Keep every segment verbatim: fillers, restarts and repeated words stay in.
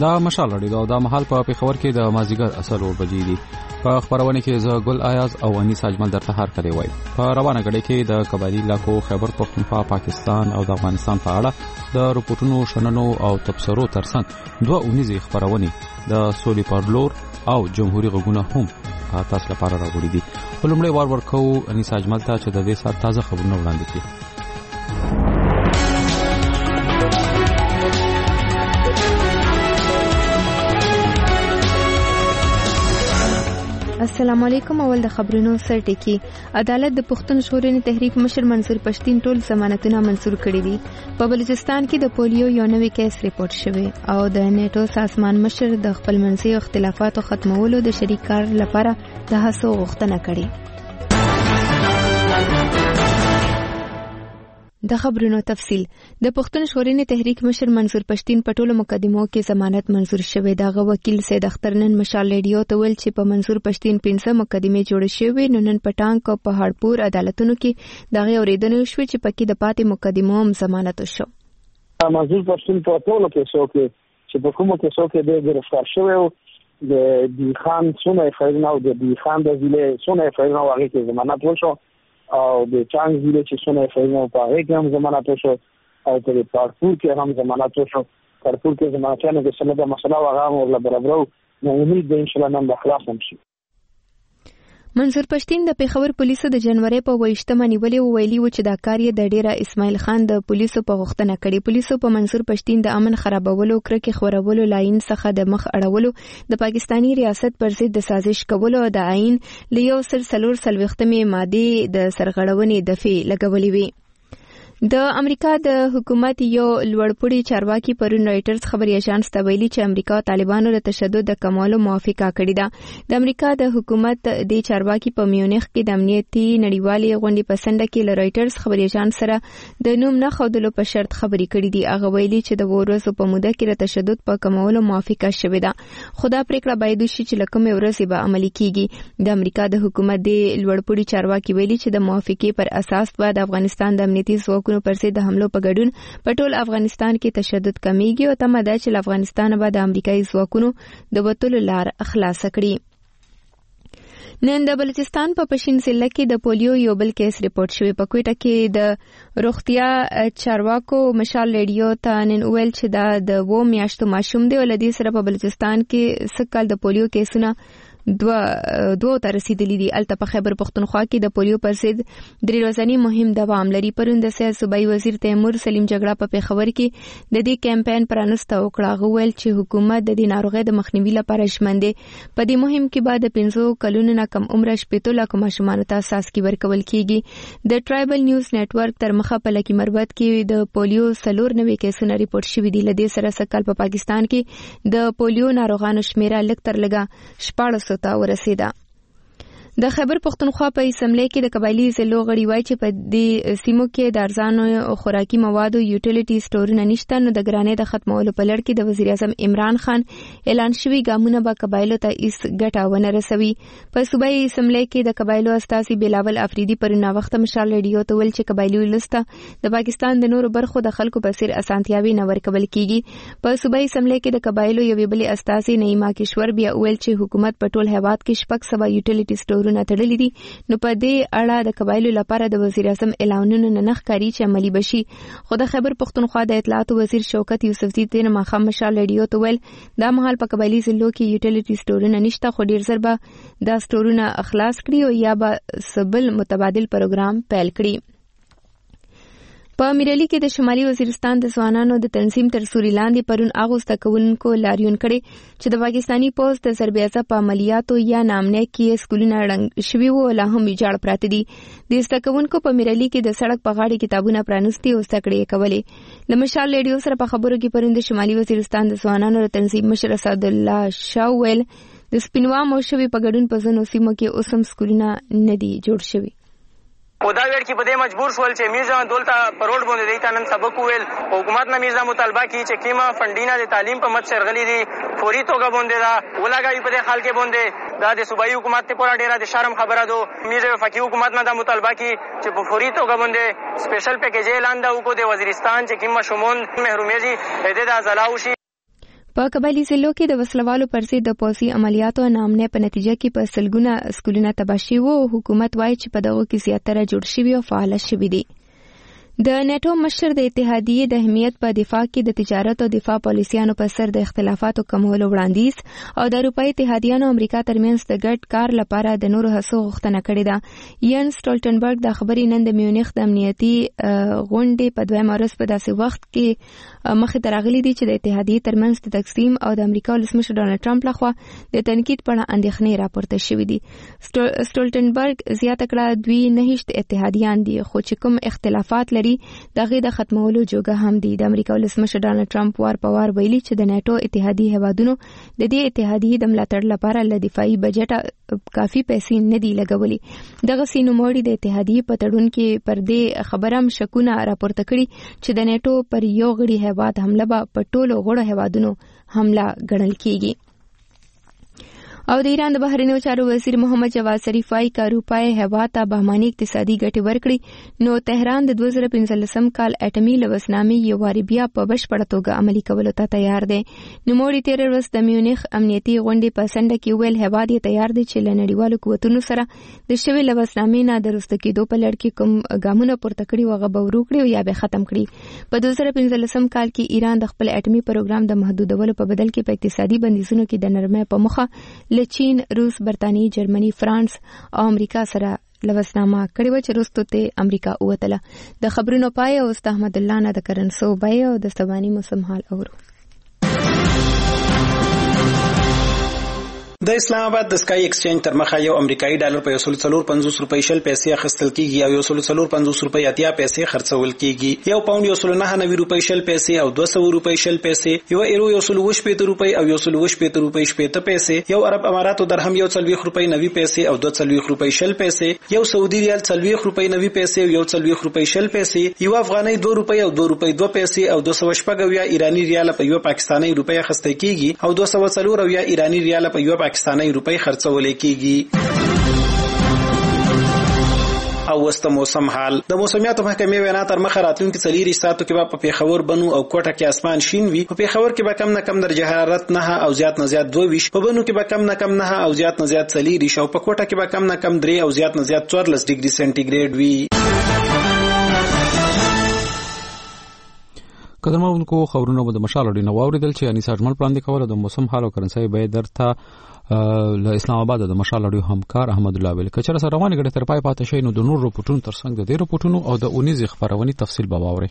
دا مشال لري دا مهال په پیښور کې د مازیګر اصل اور بجې دي. په خبرونه کې زه ګل آیاز او انیس اجمل درته هر کړی وای. په روانه غړي کې د قبایلی علاقو خیبر پختونخوا پاکستان او د افغانستان په اړه د رپورټونو شننو او تبصرو ترڅنګ دوه اونیزه خبرونه د سولې پرلور او جمهوریت غوونه هم تاسو لپاره راوړي دي. ولومړی وار ورکو انیس اجمل ته چې د دې سات تازه خبرونه وړاندې کړي. السلام علیکم. اول د خبرونو سرټکی. عدالت د پښتون ژغورنې تحریک مشر منصور پښتین ټول ضمانتونه منظور کړي دي. په بلوچستان کې د پولیو یو نوې کیس ریپورت شوی او د نیټو سازمان مشر د خپل منځي اختلافاتو ختمولو د شریک کار لپاره د هڅو غوښتنه کړې. د خبرونو تفصیل. د پښتون ژغورنې تحریک مشر منصور پښتین په ټولو مقدمو کې ضمانت منظور شوی. دغه وکیل سید اختر نن مشال ریډیو ته ویل چې په منصور پښتین پنځه مقدمې جوړې شوې، نو نن په ټانک او په هړپور عدالتونو کې دغه اوریدنه شوې چې پکې د پاتې مقدمو هم ضمانت وشو. منصور پښتین په ټولو کې څوک چې په کومو کې څوک د گرفتار شوی او د دی خان سونه فایلونه او د دی خان د ضلع سونه فایلونه هغه کې ضمانت وشو او د چانګ ضلع چې سونه فایلونه په هغه کې هم ضمانت وشو او په پارپور کې هم ضمانت وشو. پارپور کې ضمانتونه د سند مسله هغه ورله برابرو، نو امید ده ان شاء الله نن د خلاص هم شي. منصور پښتین د پیښور پولیسو د جنوري په ویشتمه نیولې ویلي و چې دا کار یې د ډیره اسماعیل خان د پولیسو په غوښتنه کړې. پولیسو په منصور پښتین د امن خرابولو، کرکې خورولو، لاین څخه د مخ اړولو، د پاکستانی ریاست پر ضد د سازش کولو او د عین لیو سر سلور سلوختمې ماده د سرغړونې دفعې لګولې وي. د امریکا د حکومت یو لوړپوړي چارواکي پرون رائټرز خبري اژانس ته ویلي چې امریکا طالبانو له تشدد د کمولو موافقه کړې ده. د امریکا د حکومت د چارواکي په میونخ کې د امنیتي نړیوالې غونډې په سنډه کې له رائټرز خبري اژانس سره د نوم نه ښودلو په شرط خبري کړې دي. هغه ویلي چې د ورځو په موده کې د تشدد په کمولو موافقه شوې ده، خو دا پریکړه باید وشي چې له کومې ورځې به عملي کیږي. د امریکا د حکومت د لوړپوړي چارواکي ویلي چې د موافقې پر اساس به د افغانستان د امنیتي ځواکونو پر ضد د حملو په ګډون په ټول افغانستان کې تشدد کمیږي او تمه ده چې افغانستان به د امریکایي ځواکونو د وټولو لار خلاص کړي. نن د بلوچستان په پښین ضلع کې د پولیو یو بل کیس ریپورت شوی. په کوټه کې د روغتیا چارواکو مشال ریډیو ته نن ویل چې دا د وو میاشتو ماشوم دی او لدی سره په بلوچستان کې سکل د پولیو کیسونه دو دو ته رسیدلی دي. الته په خیبر پختونخوا کې د پولیو پر ضد درې ورځنی مهم دوام لري. پرون د سیاست صوبایي وزیر تیمور سلیم جګړه په پیښور کې د دې کمپاین پرانسته وکړه. غوول چې حکومت د دې ناروغۍ د مخنیوي لپاره ژمن دی. په دې مهم کې بعد پنځو کلونو نه کم عمر شپږ لک ماشومان ته اساسي ورکول کیږي. د ټرایبل نیوز نتورک تر مخه په لکی مربوط کې د پولیو سلور نوې کیسونه ریپورت شوي دي. لدې سره سکل په پاکستان کې د پولیو ناروغانو شمیره لږ تر لږه شپاړس ته ورسیده. د خیبر پختونخوا په اسمبلی کې د قبایلی ضلعو غړي وایي چې په دې سیمو کې د ارزانو خوراکي موادو یوټیلیټي سټورونه نشته، نو د ګرانۍ د ختمولو په لړ کې د وزیر اعظم عمران خان اعلان شوی ګامونه به قبایلو ته هیڅ ګټه ونه رسوي. په صوبایي اسمبلی کې د قبایلو استازي بلاول افریدي پرون وخت مشال ریډیو ته ویل چې قبایلی ولسته د پاکستان د نورو برخو د خلکو په څیر اسانتیاوي نه ورکول کیږي. په صوبایي اسمبلی کې د قبایلو یو بل استازي نعیمه کشور بیا ویل چې حکومت په ټول هیواد کې شپږ سوه یوټیلیټي سټور نه تړلې دي، نو په دې اړه د قبایلو لپاره د وزیر اعظم اعلانونه نه نخکاری چې عملی بشي. خو د خیبر پختونخوا د اطلاعات وزیر شوکت یوسفزي تیر ماښام مشال ریډیو ته ویل دا مهال په قبایلی ضلعو کې یوټیلیټي سټورونه نشته، خو ډیر زر به دا سټورونه خلاص کړي او یا به سبل متبادل پروګرام پیل کړي. په میرلی کې د شمالي وزیرستان د ځوانانو د تنظیم تر سوري لاندې پرون هغو زده کوونکو لاریون کړی چې د پاکستاني پوځ د ضربې په عملیاتو یا نامنه کې سکولونه ړنګ شوي وو لا هم ویجاړ پراته دي. د زده کوونکو په میرلی کې د سړک په غاړه کتابونه پرانستي او زده کړې کولې. له مشال ریډیو سره په خبرو کې پرون د شمالي وزیرستان د ځوانانو د تنظیم مشر اسد الله شاه ویل د سپینوام او شوي په ګډون په ځینو سیمو کې اوس هم سکولونه نه دي جوړ شوي. او دا ویل کې په دې مجبور شول چې میرزا دولته په روډ باندې دیتا نن سبق ویل. حکومت نه میرزا مطالبه کی چې کیما فنډینا د تعلیم په مت سرغلی دي فوري توګه باندې دا ولګوي په دې حال کې باندې دا د صوبایي حکومت ته پورا ډیره د شرم خبره ده. میرزا وفاقي حکومت نه دا مطالبه کی چې په فوري توګه باندې سپیشل پیکیج اعلان دا وکړي د وزیرستان چې کیما شومون محرومیږي دې د ازلاو شي. په قبایلی ضلعو کې د وسلوالو پر ضد د پوځي عملیاتو نامنه په نتیجه کې په سلګونه سکولونه تباه شوي وو. حکومت وایي چې په دغو کې زیاتره جوړ شوي او فعال شوي دي. د نیټو مشر د اتحادیې د اهمیت په دفاع کې د تجارت او دفاع پالیسیانو په سر د اختلافاتو کمولو وړاندیز او د اروپאי اتحادیانو امریکا ترمنځ د ګډ کار لپاره د نورو هڅو غوښتنه کړې ده. یان سټولټنبرګ د خبرې نن د میونخ د امنیتي غونډې په دویم ورځ په داسې وخت کې مخې ته راغلي دي چې د اتحادیې ترمنځ د تقسیم او د امریکا ولسمشر ډانلډ ټرمپ لخوا د تنقید په اړه اندېښنې راپورته شوې دي. سټولټنبرګ زیاته کړه دوی نه هیڅ اتحادیان دي خو چې کوم اختلافات لري دغه د ختمولو جوګه هم دي. د امریکا ولسمشر ډانلډ ټرمپ وار په وار ویلي چې د نیټو اتحادیې هیوادونو د دې اتحادیې د ملاتړ لپاره له دفاعي بجټ کافي پیسې نه دي لګولي. دغه سینوموړي د اتحادیې په تړون کې پر دې خبرم شکونه راپورته کړي چې د نیټو پر یو غړي هیواد حمله به په ټولو غړو هیوادونو حمله ګڼل کیږي. او د ایران د بهرنیو چارو وزیر محمد جواد ظریف وايي چې اروپای هیواد ته بهماني اقتصادي ګټې ورکړي نو تهران د دوه زره پنځلسم کال اټومي لوثنامې یو واری بیا په بشپړه توګه عملي کولو ته تیار دی. نوموړي تیر ورځ د میونخ امنیتي غونډې په سنډه کې ویل هیواد یې تیار دی چې له نړیوالو قوتونو سره د شوې لوثنامې نه د رسته کېدو په لړ کې کوم ګامونه پورته کړي وغه به ورو کړي او یا به ختم کړي. په دوه زره پنځلسم کال کې ایران د خپل اټومي پروګرام د محدودولو په بدل کې په اقتصادي بندیزونو کې د نرمۍ په مخه له چین، روس، برتانیې، جرمني، فرانس او امریکا سره لوثنامه کړې و چې وروسته ته امریکا ووتله. د خبرونو پای او است احمد الله نه د کرنسو بای او د سباني موسم حال اورو. د اسلام آباد د سکای ایکسچینج تر مخه یو امریکایي ډالر په یو سل څلور پنځوس روپۍ شل پیسې اخیستل کیږي او یو سل څلور پنځوس روپۍ اتیا پیسې خرڅول کیږي. یو پاوند یو سل نهه نوي روپۍ شل پیسې او دوه سوه روپۍ شل پیسې، یو ایرو یو سل اووه شپېته روپۍ او یو سل اووه شپېته روپۍ شپېته پیسې، یو عرب اماراتو درهم یو څلوېښت روپۍ نوي پیسې او دوه څلوېښت روپۍ شل پیسې، یو سعودي ریال څلوېښت روپۍ نوي پیسې او یو څلوېښت روپۍ شل پیسې، یو افغانۍ دوه روپۍ او دوه روپۍ دوه پیسې او دوه سوه شپږ اویا ایراني ریال په یو پاکستاني روپۍ اخیستل کیږي او دوه سوه څلور اویا ایراني ریال په یو پاکستاني روپۍ خرڅول کیږي. او وسته موسم حال. د موسمیاتو محکمې وینا تر مخه راتلونکي څلور ساعتو کې په پیښور، بنو او کوټه کې اسمان شین وي. په پیښور کې به کم نه کم درجه حرارت نه او زیات نه زیات دوه ویش، په بنو کې به کم نه کم نه او زیات نه زیات څلور ویش او په کوټه کې به کم نه کم درې او زیات نه زیات څوارلس ډیګري سنټیګریډ وي. قدرمنونکو خبرونه به د مشال اړینه واوریدل چې انیس اجمل پلاندې کوله د موسم حال او کرنسي به درته له اسلام آباد د مشال اړیو همکار احمد الله ویل کچره سره روانه غړي تر پای پاتې شي نو د نور رپورټونو ترڅنګ د دې رپورټونو او د اونیز خبرونې تفصیل به واوري.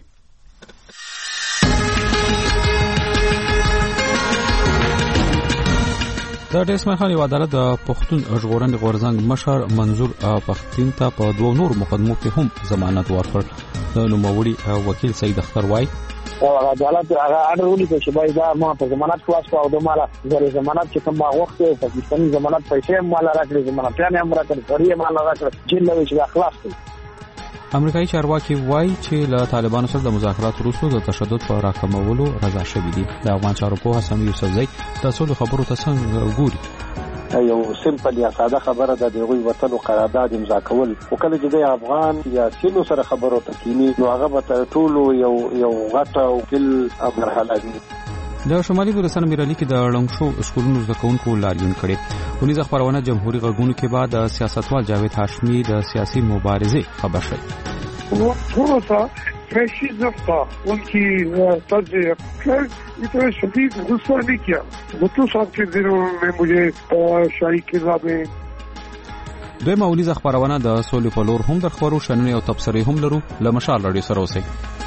د ډیسمه خان یو عدالت د پښتون ژغورنې غورځنګ مشر منظور پښتین ته په دوه نور مقدمو کې هم ضمانت ورکړ. د نوموړي وکیل سید اختر وای او عدالت هغه اډر ولې چې باید دا ما په ضمانت خلاص کړو او د مالا زری ضمانت چې کوم وخت پاکستاني ضمانت پیسې مال راکړي ضمانت نه هم راکړي فریه مال راکړي جیل له چې خلاص کړي. امریکایي چارواکي وایي چې له طالبانو سره د مذاکرات وروسته د تشدد په راکمولو رضا شوي دي. د افغان چارو پوه سمي یوسفزئی د ټولو خبرو ته څنګه ګوري. یو سیمپل یا ساده خبره ده د غوي وطن او قرارداد امضا کول او کله چې د افغان یا سیمو سره خبرو ته کینی نو هغه به ټولو یو یو غټه او کل مرحله دي. د شمالي ګورستان میرالي کې د لنګشو سکولونو زده کوونکو لاریون کړي. ونیز خبرونه جمهوریت غږونو کې بعد سیاستوال جاوید هاشمي د سیاسي مبارزه خبر شوی. ورته فاشیز نفتا उनकी तर्ज अफकार इतना शदीद गुस्सा नहीं किया. भुट्टो साहब के दिनों में मुझे शाही किला में دوی مولید خبرونه د سولې په لور هم د خبرو شننې او تبصرې هم لرو. لمشال رادیو سره اوسئ.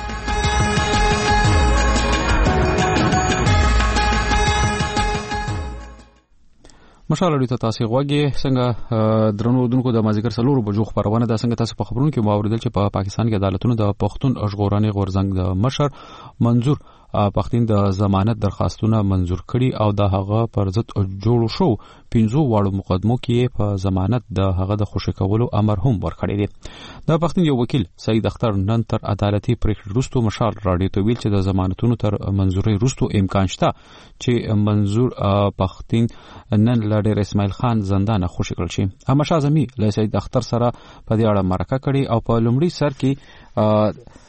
مشال اړیو ته تاسو غوږی څنګه درنو دونکو د مازیګر سلور بجو خبرونه د څنګه تاسو په خبرونو کې مواردل چې په پاکستان کې عدالتونو د پښتون ژغورنې غورځنګ د مشر منظور پښتین د ضمانت درخواستونه منظور کړي او د هغه پر ضد جوړ شو پنځو واړو مقدمو کې په ضمانت د هغه د خوشی کولو امر هم ورکړی دی. د پښتین یو وکیل سید اختر نن تر عدالتي پریکړې وروسته مشال رادیو ته ویل چې د ضمانتونو تر منظوري وروسته امکان شته چې منظور پښتین نن له ډیر اسماعیل خان زندان خوشی کړل شي. احمد شاه زمي له سید اختر سره په دې اړه مرکه کړې او په لومړي سر کې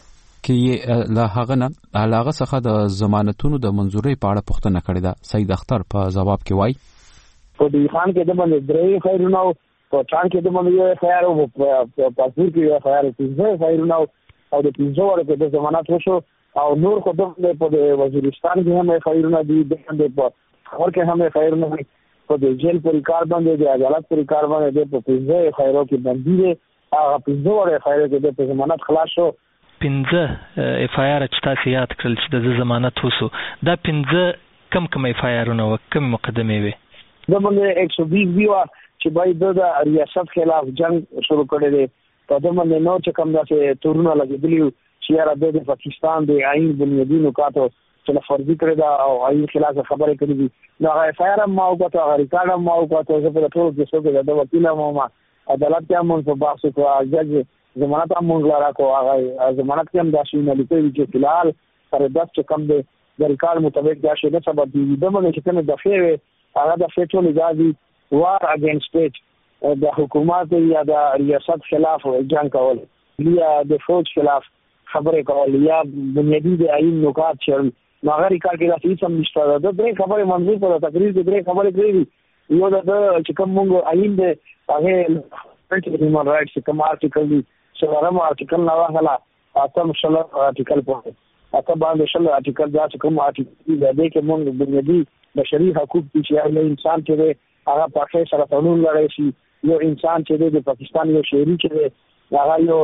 کې له هغه نه علاوه څخه د ضمانتونو د منځوري په اړه پوښتنه کړې ده. سید اختر په جواب کې وایي په دې خان کې د باندې درې خیرونه په چان کې د باندې یو خیر او په پاسپورت کې یو خیر پنځه خیرونه او د پنځه ورته د ضمانت وشو او نور خو د په وزیرستان کې هم خیرونه دي د په خبر کې هم خیرونه دي په د جیل پر کار باندې د عدالت پر کار باندې د په پنځه خیرو کې باندې دي هغه پنځه ورته خیر کې د ضمانت خلاص شو. پنځه اف آی آر چې تاسو یاد کړل چې د ضمانت وسو دا پنځه کم کم اف آی آرونه او کم مقدمه وي د باندې ایک سو بیس دیوا چې باید د ریاست خلاف جنگ شروع کړی دی په دغه باندې نو چې کوم داسې تورونه لګېدلي چې را د پاکستان د آئین بنیادی نکاتو چې فرضي کړی دا او آئین خلاف خبرې کړې دي نو هغه اف آی آر ما او کاته هغه ریکارډ ما او کاته چې په ټول کې څه د وکیل ما عدالت کې هم په بحث کې جج ضمانت هم مونږ لاره کو هغه ضمانت کې هم دا شی نه لیکي چې فلحال پر داس چې کم دی د ریکارډ مطابق دا شی نه سبب دی د باندې چې کنه د فیر هغه د فیټول اجازه وار اگینست سټیټ د حکومت یا د ریاست خلاف جنگ کول یا د فوج خلاف خبرې کول یا بنیادی د آئین نکات چې هغه ریکارډ کې راځي سم نشته دا درې خبرې منظور په تقریر کې درې خبرې کړې یو د چې کوم مونږ آئین د هغه هیومن رائټس کوم آرټیکل دی شلرم آرټیکل نه واخلا اتم شل آرټیکل په اته باندې شل آرټیکل دا چې کوم آرټیکل دی کې موږ بنیادی بشري حقوق چې یو انسان چې هغه په سره قانون لري شي یو انسان چې د پاکستان یو شهري چې هغه یو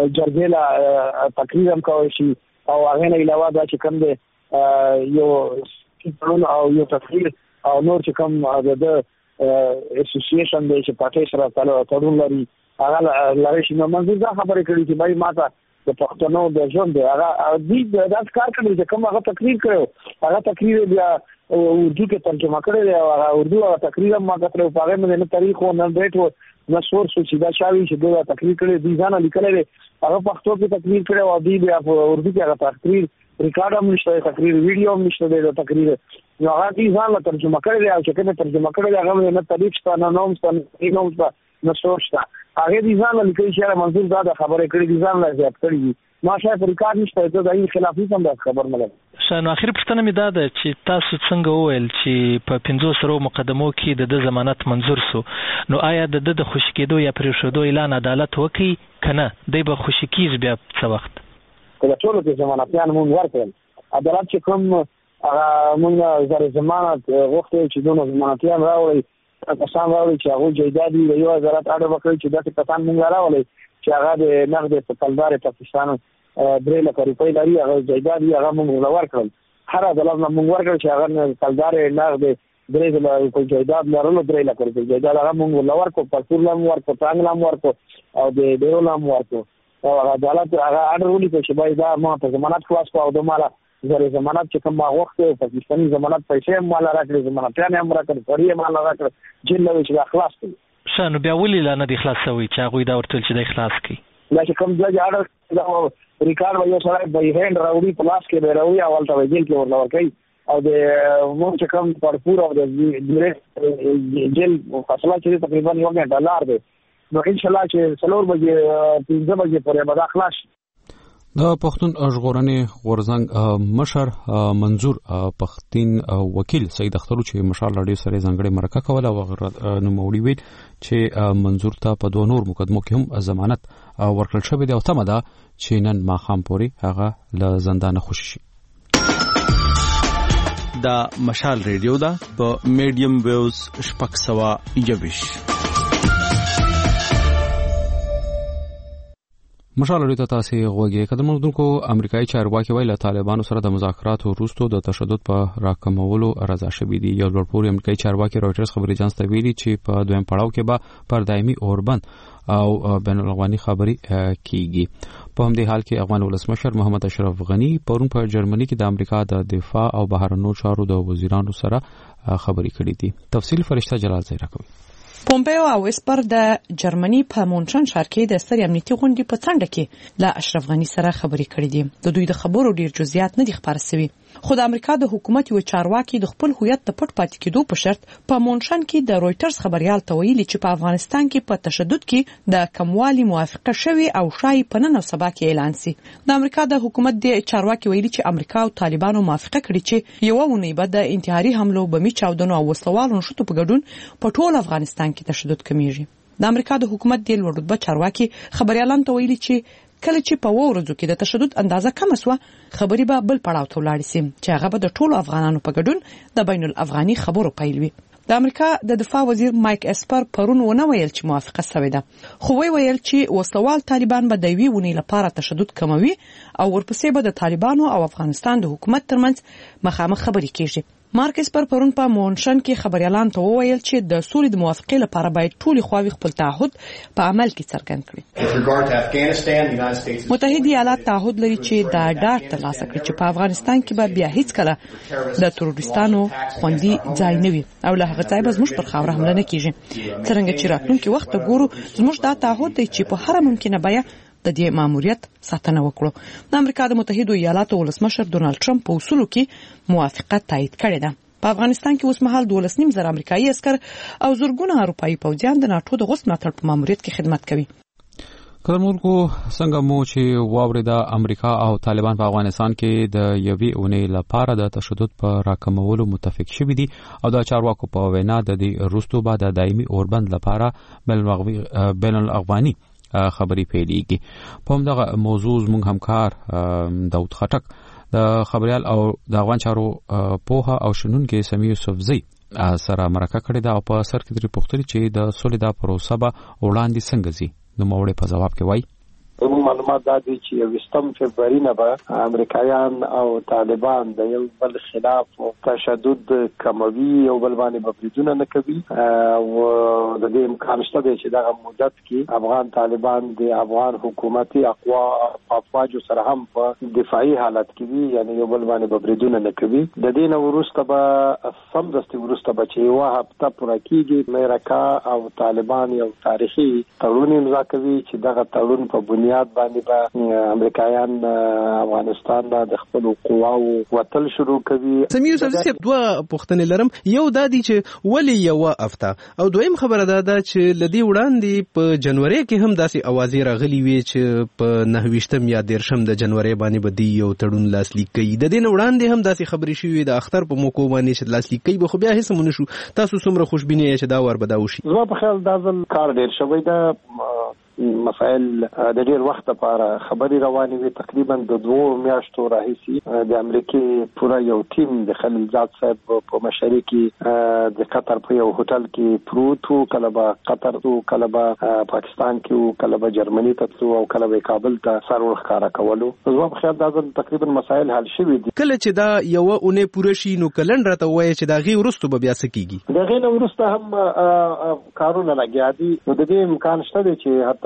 جرګه تقریر هم کوي شي او هغه نه علاوه دا چې کوم دی یو قانون او یو تقریر او نور چې کوم د اسوسییشن دی چې پاتې سره قانون لري هغه لاره شي نو منځ دا خبرې کړې چې بای ماته د پښتنو د ژوند دی هغه دې دا کار کړی چې کوم هغه تقریر کړو هغه تقریر بیا اردو کې ترجمه کړی دی او هغه اردو او تقریر ما کړو په هغه باندې نه تاریخ او نه ډیټ او نه سورس چې دا شاوي چې دا تقریر کړی دی ځان لیکلی دی هغه پښتو کې تقریر کړی او دې بیا په اردو کې هغه تقریر ریکارډ هم نشته تقریر ویډیو هم نشته د تقریر نو هغه دې ځان ترجمه کړی دی او چې کومه ترجمه کړی دی هغه نه تاریخ ستانه نوم ستانه نوم ستانه سورس هغه دي ځان لیکي چې منظور دا خبره کړې دي ځان لا زیات کړی ما شاید ریکارډ نشته ته د این خلافي هم دا خبر مله شنو اخر پښتنه می دا ده چې تاسو څنګه وویل چې په پنځو سرو مقدمو کې د ضمانت منظور سو نو آیا د د خوشی کېدو یا پرې شودو اعلان عدالت وکي کنه دی به خوشی کیږي بیا څه وخت کله ټول کې ضمانتيان مونږ ورکړل عدالت چې کوم هغه مونږ زره ضمانت وغوښتل چې دونه ضمانتيان راوړي کسان راوړي چې هغه جیدادي د یو وزارت اړه وکړي چې داسې کسان مونږ راوړي چې هغه د نقد په کلدار پاکستان درې لک روپۍ لري هغه جیدادي هغه مونږ ورکړل هر عدالت مونږ ورکړل چې هغه کلدار نقد درې لک روپۍ جیداد لرلو درې لک روپۍ جیداد هغه مونږ ورکړو پرپور لم ورکړو څنګه لم ورکړو او د ډیرو لم ورکړو او عدالت هغه اړه ولې چې باید دا ما په ضمانت خلاص کو او د مالا زره ضمانت چې کوم وخت پاکستاني ضمانت پیسې مال راکړي ضمانت نه هم راکړي پړې مال راکړي جیل له چې خلاص کړي شنو بیا ولې لا نه دي خلاصوي چې هغه دا ورتل چې د خلاص کړي دا چې کوم ځای اړه دا ریکارډ وایي سره به هند راوړي پلاس کې به راوړي اول ته جیل کې ورلا ورکړي او د مونږ چې کوم پرپور او د جیل فاصله چې تقریبا یو غنټه لار دی نو ان شاء الله چې څلور بجې پنځه بجې پورې به خلاص د پښتون ژغورنې غورځنګ مشر منظور پښتين وکیل سید اختر چې مشال لړۍ سره ځنګړې مرکه کوله او نو موړي ویل چې منظور ته په دوه نور مقدمو کې هم ضمانت ورکړل شوی دی او تمه ده چې نن ماښام پورې هغه له زندان خوشي شي. دا مشال ریډیو ده په میډیم ویوز شپږ سوه یوویش. مشال لري ته تاسو غوږی قدم دونکو امریکایي چارواکي ویل طالبانو سره د مذاکراتو وروسته د تشدد په راکمولو رضا شوی دی. یو لوړپوړی امریکایي چارواکي رويټرز خبري اژانس ته ویلي چې په دویم پړاو کې به پر دایمي اوربند او بین الاقوامي خبري کیږي. په همدې حال کې افغان ولسمشر محمد اشرف غنی پرون په جرمني کې د امریکا د دفاع او بهرنیو چارو د وزیرانو سره خبري کړې دي. تفصیل فرشته جلال زیرا کوي. پومپیو او اسپر د جرمني په مونټرن ښار کې د ستر امنیتي غونډې په څنډه کې له اشرف غنی سره خبرې کړې دي. د دوی د خبرو ډیر جزئیات نه دي خبر شوي خو د امریکا د حکومت یو چارواکي د خپل هویت د پټ پاتې کېدو په شرط په مونشن کې د رويټرز خبريال ته ویلي چې په افغانستان کې په تشدد کې د کموالي موافقه شوی او شای په نن او سبا کې اعلان سي. د امریکا د حکومت د چارواکي ویلي چې امریکا او طالبانو موافقه کړې چې یو ونی به د انتحاري حملو بمي چاودنو او وسلوالو نشټو په ګډون په ټول افغانستان کې تشدد کمیږي. د امریکا د حکومت د لوړ رتبه چارواکي خبريالان ته ویلي چې کله چې په ورځو کې د تشدد اندازه کم شوه خبري به بل پړاو ته ولاړ شي چې هغه به د ټولو افغانانو په ګډون د بین الافغاني خبرو پیل وي. د امریکا د دفاع وزیر مایک اسپر پرون ونه ویل چې موافقه شوې ده، خو وی ویل چې وسوال طالبان به د وی ونی لپاره تشدد کموي او ورپسې به د طالبانو او افغانستان د حکومت ترمنځ مخامخ خبرې کیږي. مارک اسپر پرون په مونشن کې خبريالان ته وویل چې د سولې د موافقې لپاره باید ټولې خواوې خپل تعهد په عمل کې څرګند کړي. متحده ایالات تعهد لري چې دا ډاډ ترلاسه کړي چې په افغانستان کې به بیا هیڅ کله د تروریستانو خوندي ځای نه وي او له هغه ځای به زموږ پر خاوره حمله نه کیږي. څرنګه چې راتلونکي وخت ګورو زموږ دا تعهد دی چې په هر ممکنه بیه د دې ماموریت ساتنه وکړو. د امریکا د متحده ایالاتو ولسمشر ډونالد ټرمپ په اصولو کې موافقت تایید کړی ده. په افغانستان کې اوس مهال دولس نیم زره امریکایي عسكر او زرګونه اروپایي پوځیان د ناتو د غوښتنې ملاتړ په ماموریت کې خدمت کوي. کلمونکو څنګه مو چې واوري د امریکا او طالبان په افغانستان کې د یوې اونۍ لپاره د تشدد په راکمولو متفق شوي دي او د چارواکو په وینا د دې وروسته بعد د دایمي اوربند لپاره بین الافغاني خبري پیلېږي. په همدغه موضوع زموږ همکار داود خټک د خبريال او د افغان چارو پوها او شنونکو سمیع یوسفزئی سره مرکه کړې ده او په سر کې د پوښتنې چې د سولې د پروسه به وړاندې څنګه ځي. نو موړې په جواب کې وایي معلومات دا دي چې یوستم فبراير نه به امریکایان او طالبان د یو بل خلاف تشدد کموي او بل باندې بریدونه نه کوي او د دې امکان شته چې دا مدت کې افغان طالبان د افغان حکومتي اقوا افواج سره هم په دفاعي حالت کې وي، یعنی یو بل باندې بریدونه نه کوي. د دې نو وروسته به سم دستي وروسته به چې یو هفته پوره کېږي امریکا او طالبان یو تاریخي تړون امضا کوي چې دغه تړون په بنیاد باندې به امریکایان افغانستان د خپل قواو وتل شروع کوي. سمیع یوسفزئی دوه پوښتنې لرم. یو دا دی چې ولی یو هفته او دویم خبره دا ده چې لدی وړاندې په جنوري کې هم داسې اوازې راغلي وي چې په نهویشتم یا دیرشم د جنوري باندې بدی یو تړون لاسلیک کوي. د دې وړاندې هم داسې خبرې شوې د اختر په موقع باندې چې لاسلیک کوي به خو بیا هیڅ مونږ شو. تاسو څومره خوشبینه یې چې دا ور بداو شي؟ زما په خیال دا ځل کار ډیر شوی دا مسائل د ډیر وخت لپاره خبري روانې وي. تقریبا د دوه میاشتو راهیسي د امریکای پورا یو ټیم د خلیل زاد صاحب په مشرۍ کې د قطر په یو هوټل کې پروت وو، کله به قطر ته، کله به پاکستان کې، کله به جرمني ته او کله به کابل ته سر ورخاره کولو. زما په خیال دا تقریبا مسائل حل شوي دي. کله چې دا یو اونۍ پوره شي نو کلندر ته وایي چې دا غي ورستو به بیا څه کیږي؟ دا غي ورسته هم کارونه لګیا دي. نو د دې امکان شته چې حتی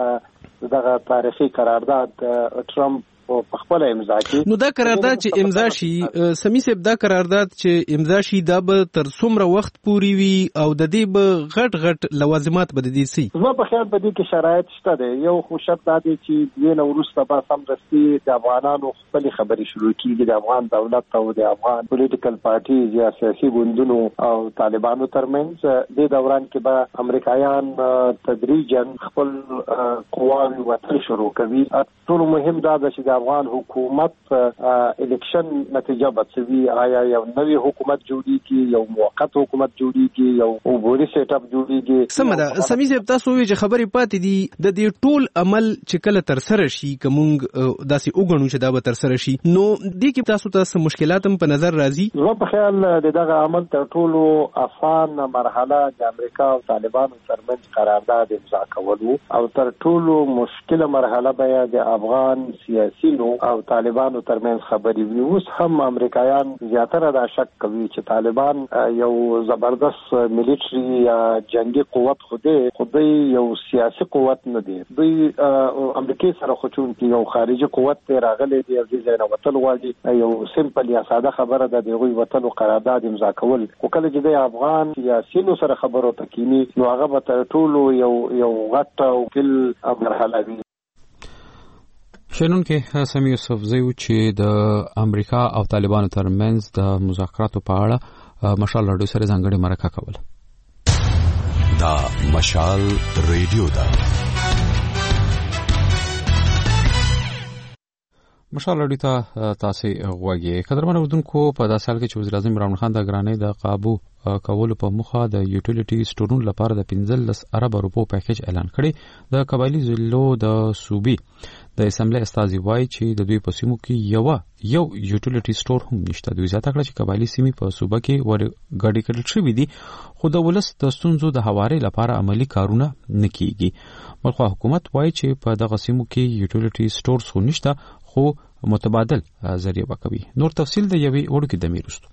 دغه تاریخي قرارداد ټرمپ په خپل امضا کې. نو دا قرارداد چې امضا شي سمیع صاحب، دا قرارداد چې امضا شي دا به تر څومره وخت پوري وي او د دې به غټ غټ لوازمات به دي سي؟ زما په خیال په دې کې شرایط شته دي. یو خو شرط دا دی چې دې نو وروسته به سم دستي د افغانانو خپل خبري شروع کیږي د افغان دولت او د افغان پولیټیکل پارټیز یا سیاسي ګوندونو او طالبانو ترمنځ. د دوران کې به امریکایان تدریجا خپل قواوی وتل شروع کوي. ټول مهم دا ده چې د افغان حکومت الیکشن نتیجه بچوي. آیا یو نوی حکومت جوړیږي، یو موقت حکومت جوړیږي، یو عبوري سیټ اپ جوړیږي؟ سم ده. سمیع صاحب تاسو وی چې خبرې پاتې دي د دې ټول عمل چې کله تر سره شي کومنګ داسې وګڼو چې دا به تر سره شي نو دې کې تاسو ته مشکلات هم په نظر راځي؟ زما په خیال دغه عمل تر ټولو آسان مرحله د امریکا او طالبانو ترمنځ قرارداد امضا کول او تر ټولو مشکله مرحله به د افغان سیاسي او طالبانو ترمنځ خبري وي. اوس هم امریکایان زیاتره دا شک کوي چې طالبان یو زبردست ملیټري یا جنگي قوت خوده خوده یو سیاسي قوت نه دی. دوی امریکای سره خو چون کې یو خارجي قوت ته راغلي دی او ځای نه وتل غواړي. یو سیمپل یا ساده خبره ده د غوي وتل قرارداد امضا کول. او کله چې د افغان سیاسيونو سره خبرو تکینی نو هغه به تر ټولو یو یو غټ او کل مرحله وي. شنن کې سمي یوسفزی چې د امریکا او طالبانو ترمنځ د مذاکراتو په اړه مشال رادیو سره ځانګړي مرکه کوله. دا مشال رادیو دا مشال رادیو ته تاسو غوږی قدرمن اوردونکو په داسې حال کې چې وزیر اعظم عمران خان د ګرانۍ د قابو کولو په مخه د یوټیلیټي سټورونو لپاره د پنځلس ارب روپو پیکیج اعلان کړي. د قبایلی ضلعو د صوبې د اسمبلی استازي وایي چې د دوی په سیمو کې یو یو یوټیلیټي سټور هم نشته. دوی زیاته کړه چې قبایلی سیمې په صوبه کې ورګډې کړل شوې دي خو د ولس د ستونزو د هواري لپاره عملی کارونه نه کیږي. بلخو حکومت وایي چې په دغه سیمو کې یوټیلیټي سټورز خو نشته خو متبادل ذریعہ وکوي. نور تفصیل د یوې وړوکې دمې وروسته.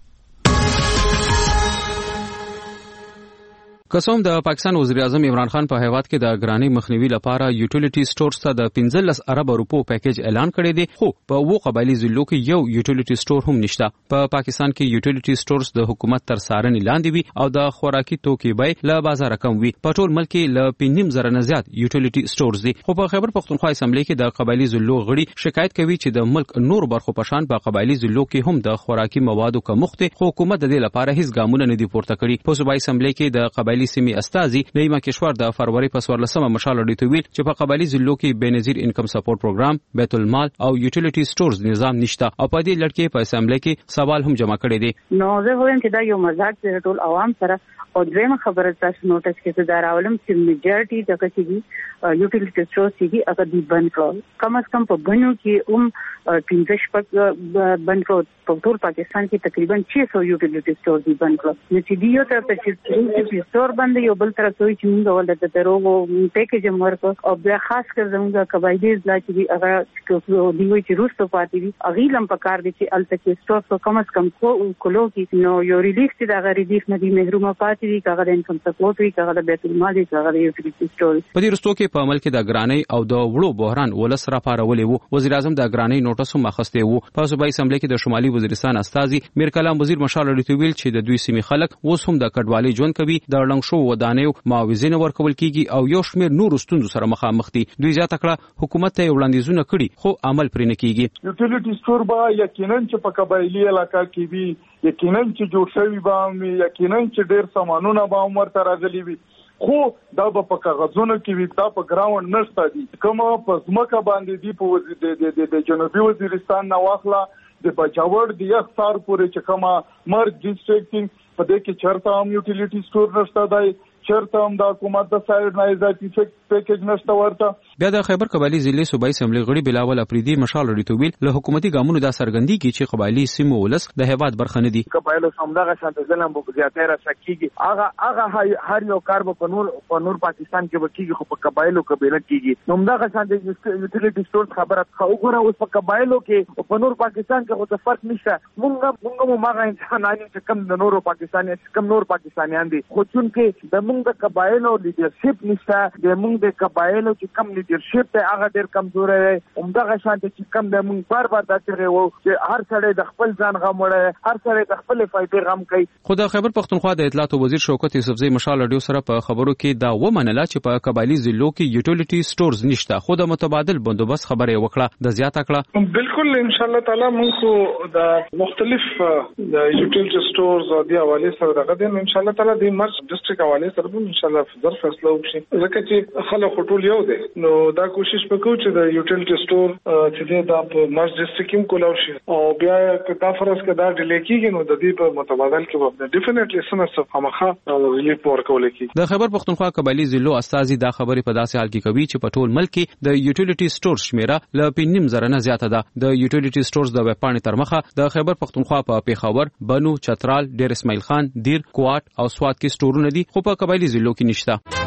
قسم د پاکستان وزیر اعظم عمران خان په هیواد کې د ګرانی مخنیوي لپاره یوټیلیټي سټورز ته د پنځلس ارب روپو پیکیج اعلان کړی دی خو په وو قبایلی ضلعو کې یو یوټیلیټي سټور هم نشته. په پا پاکستان کې یوټیلیټي سټورز د حکومت تر څارنې لاندې وي او د خوراکي توکي بیې له بازار کم وي. په ټول ملک کې له پنځم زره نه زیات یوټیلیټي سټورز دي خو په خیبر پختونخوا اسمبلی کې د قبایلی ضلعو غړي شکایت کوي چې د ملک نور برخو په شان په قبایلی ضلعو کې هم د خوراکي موادو کمښت خو حکومت د دې لپاره هیڅ ګامونه نه دي پورته کړي. په صوبایي اسمبلی کې د قبایلی سیمې استازي نعیمه کشور د فروری په څوارلسمه مشال اډیټ ویل چې په قبایلی ضلعو کې بنظیر انکم سپورټ پروګرام، بیت المال او یوټیلیټي سټورز نظام نشته او په دې لړ کې په اسمبلی کې سوال هم جمع کړی دی. نو زه وایم چې دا یو مزاج دی ټول عوام سره او درېمه خبره تاسو نوټس کې زه راولم چې میجارټي د کچې یوټیلیټي سټورز چې هغه دی بند کړل. کم از کم په بنو کې هم پنځه شپږ بند کړل. په ټول پاکستان کې تقریبا شش سوه یوټیلیټي سټورز دی بند کړل. نو چې دی یو ته چې یوټیلیټي سټور باندې یو بل طرف کوي چې موږ ولته د دروغو پیکیج ورکو او بیا خاص کر زموږ قبایلی ځلا چې هغه دی وی چې روستو پاتې دي هغه لم په کار دي چې الته کې سټور په کم از کم کو کولو کې نو یو ریلیف چې دا غری ریلیف نه دی محرومه پاتې دي کاغه د انکم سپورټ وی کاغه د بیت المال دی کاغه د یوټیلیټي سټور. په دې رستو کې په عمل کې د ګرانی او د وړو بحران ولس را پارولې وو. وزیر اعظم د ګرانی نوټس هم اخسته وو. په صوبایي اسمبلی کې د شمالي وزیرستان استازي میر کلام وزیر مشال اډیټ ویل چې د دوی سیمې خلک اوس هم د کډوالۍ ژوند کوي. د لنګ شو ودانیو معاوضه ورکول کیږي او یو شمېر نور ستونزو سره مخامخ دي. دوی زیاته کړه حکومت ته وړاندیزونه کړي خو عمل پرې نه کیږي. یوټیلیټي سټور به یقینا چې په قبایلی علاقہ کې وي، یقینا چې جوړ شوی به یقینا چې ډېر سامانونه به عمر ته راغلي وي خو دا په کاغذونو کې وي، دا په ګراوند نشته دي. کومه په ځمکه باندې دی په د جنوبي وزیرستان نه واخله د بچاوړ د یخ سار پورې چې کومه مرګ ډیسټریکټینګ په دې کې چرته هم یوټیلیټي سټور نشته دی، چرته هم د حکومت د سایډ نه اضافي پیکیج نشته ورته. بیا د خیبر قبایلی ضلع صوبایي اسمبلی غړي بلاول افریدي مشال اډیټ ویل له حکومتي ګامونو دا سرګندي کی چې قبایلی سیمو ولس د هیواد برخه نه دي. قبایلو سمداغه شانت ظلم په زیاتې را سکیږي هغه هغه هر یو کار په نور په نور پاکستان کې وکیږي خو په قبایلو قبیله کېږي. نو دغه شانت یوټیلیټي سټور خبره خو وګوره اوس په قبایلو کې په نور پاکستان کې خو څه فرق نشته. مونږ مونږ مو ماغه انسانان چې کم د نورو پاکستاني کم نور پاکستانیان دي خو چونکې د مونږ د قبایلو لیډرشپ نشته، د مونږ د قبایلو چې کم لیډرشپ ته هغه ډېر کمزور دی. همدغه شانت چې کم د مونږ بار بار داسې وو چې هر سړی د خپل ځان غم وړي، هر سړی د خپل فائدې غم کوي. خو د خیبر پختونخوا د اطلاعات وزیر شوکت یوسفزی مشال اډیو سره په خبرو کې دا ومنله چې په قبایلی ضلعو کې یوټیلیټي سټورز نشته خو د متبادل بندوبست خبره وکړه. د زیاته کړه بالکل ان شاء الله تعالی موږ خو د مختلف د یوټیلیټي سټورز او د حواله سره دغه د ان شاء الله تعالی د مرز ډیسټریکټ حواله سره به ان شاء الله ظرف فیصله وشي. ځکه چې خلک ټول یو دي نو دا کوشش وکړو چې د یوټیلیټي سټور چې دا په مرز ډیسټریکټ کې کولاو شي او بیا که فرض کړه دا ډیلې کیږي نو د دې په متبادل کې به ډیفینټلی سمسه خامخا ریلیف ورکول کیږي. د خیبر پختونخوا قبایلی ضلعو استازي دا خبرې په داسې حال کې کوي چې په ټول ملک کې د یوټیلیټي سټور شمیره ل پنځم زره نه زیاته ده. د یوټیلیټي سټورز د وپاڼې تر مخه د خیبر پختونخوا په پیښور، بنو، چترال، ډیر اسماعیل خان، دیر، کوات او سوات کې سټورونه دي خو په قبایلی ضلعو کې نشته.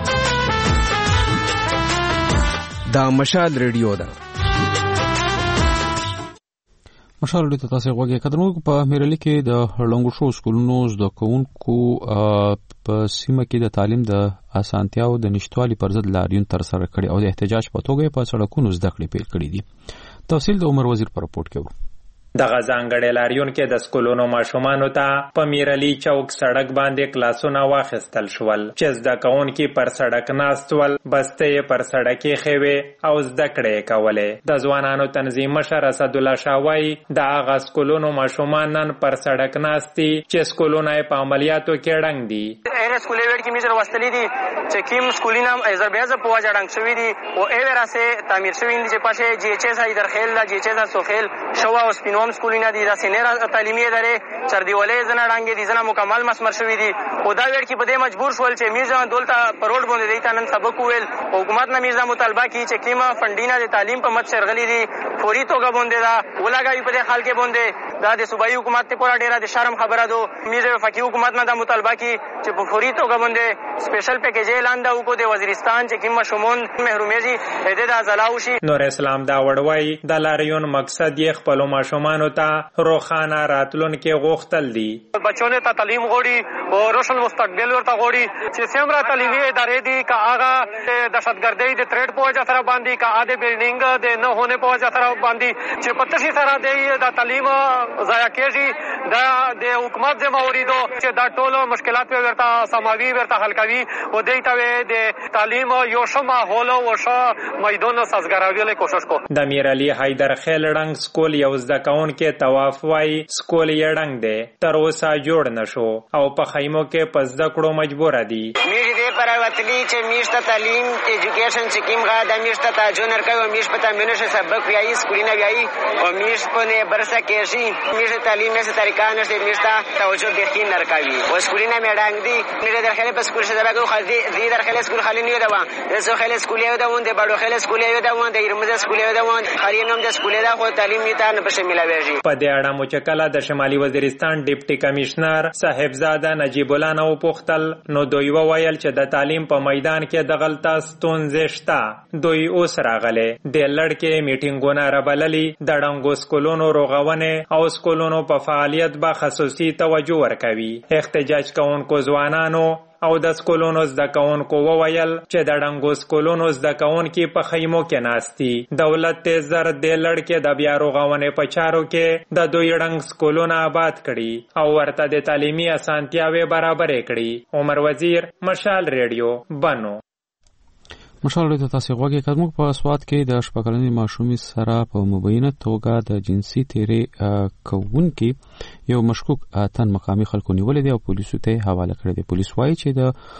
دا مشال ریډیو ده. مشال ریډیو ته تاسو غوږی کډنو په میرلی کې د هړلنګو شو سکولونو زده کوونکو په سیمه کې د تعلیم د اسانتیاو د نشټوالي پر ضد لاریون تر سره کړي او د احتجاج په توګه په سړکونو زده کړې پیل کړې دي. تفصیل د عمر وزیر پر رپورت کې د غزانګړې لاریون کې د سکولونو ماشومانو ته په میرعلی چوک سړک باندې کلاسونه واخیستل شول چې زده کوونکي پر سړک ناست ول، بستې پر سړکې خېوې او زده کړې کولې. د ځوانانو تنظیم مشر اسدالله شاوای د هغه سکولونو ماشومان نن پر سړک ناست دي چې سکولونه په عملیاتو کې ړنګ دي. ایر سکولې وړ کې میزر واستلې دي چې کیم سکولینه ایزر بیازه په واجه ړنګ شوی دي او ایور اسه تعمیر شوی دي چې پاشه جی ایچ ایس ای درخیل لا جی ایچ ایس سوخیل شوا او سپینوم سکولینه دي د سینیر تعلیمي ادارې چردیولې زنه ړنګ دي زنه مکمل مسمر شوی دي او دا وړ کې په دې مجبور شول چې میزه دولت پر روډ باندې دیتا نن سبق ویل. حکومت نه میزه مطالبه کی چې کیم فندینه د تعلیم په مت شرغلی دي فوري توګه باندې دا ولګوي په دې حال کې باندې دا د صوبایي حکومت ته پورا ډیره د شرم خبره ده. میزه وفاقي حکومت نه دا مطالبه کی چې په فوري توګه باندې سپیشل پیکیج اعلان دا وکړو د وزیرستان چې کوم شومون محرومیږي دې د ازلاوشي. نور اسلام دا وړوي د لاریون مقصد یې خپل ماشومانو ته روخانه راتلونکي غوښتل دي. بچونه ته تعلیم غوړي او روشن مستقبل ورته غوړي چې سمرا تعلیمي ادارې دي کا هغه دهشتګردۍ د تریډ په وجه سره باندې کا اده بلډینګ د نه هونه په وجه سره باندې چې پتشي سره دی د تعلیم ضایع کېږي. دا د حکومت ذمہواری ده چې دا ټول مشکلات ورته سماوي ورته حل کوي او دې ته د تعلیم یو ښه ماحول او ښه میدان سازګارولو کوشش کو. د میرعلی حیدر خیل ړنګ سکول یو زده کوونکی طواف وای سکول یې ړنګ دی تر اوسه جوړ نشو او په خیمو کې په زده کړو مجبور دي. میش دې پر وتلی چې میش ته تعلیم ایجوکیشن چې کیم غا د میش ته جونر کوي میش په تامینه سبق ویایي سکولینه ویایي او میش په نه برسه کېشي میش تعلیم نه طریقه نشته میش ته توجه بخین نرکوي او سکولینه میډنګ دي میره داخله په سکول شه دغه خو دې داخله سکول خالی نه دا و زه خالی سکول یو دا وند بڑو خالی سکول یو دا وند ایرمزه سکول یو دا وند خالی نوم د سکول دا خو تعلیم میته نه بشه ملاويږي. په دې اړه مو چې کله د شمالي وزیرستان ډیپټي کمشنر صاحبزاده نجیب الله نو پوښتل نو دوی وویل چې د تعلیم په میدان کې د غلطه ستونزې شته. دوی اوس راغله د لړکې میټینګونه رابللي د ړنګو سکولونو روغونه او سکولونو په فعالیت به خصوصي توجه ورکوي. احتجاج کوونکو ځوانانو او د سکولونو زده کوونکو وویل چې د ړنګو سکولونو زده کوونکي په خیمو کې ناستي. دولت ته زر د لړکې د بیا رغونې په چارو کې د دوی ړنګ سکولونه آباد کړي او ورته د تعلیمي اسانتیاوې برابرې کړي. عمر وزیر، مشال ریډیو، بنو. مشال ریډیو تاسو غوږی کړم په سواد کې د شپږکلنې ماشومې سره په مبینه توګه د جنسي تیرې کوونکي یو مشکوک تن مقامي خلکو نیولې دي او پولیسو ته حواله کړې دي. پولیس وایي چې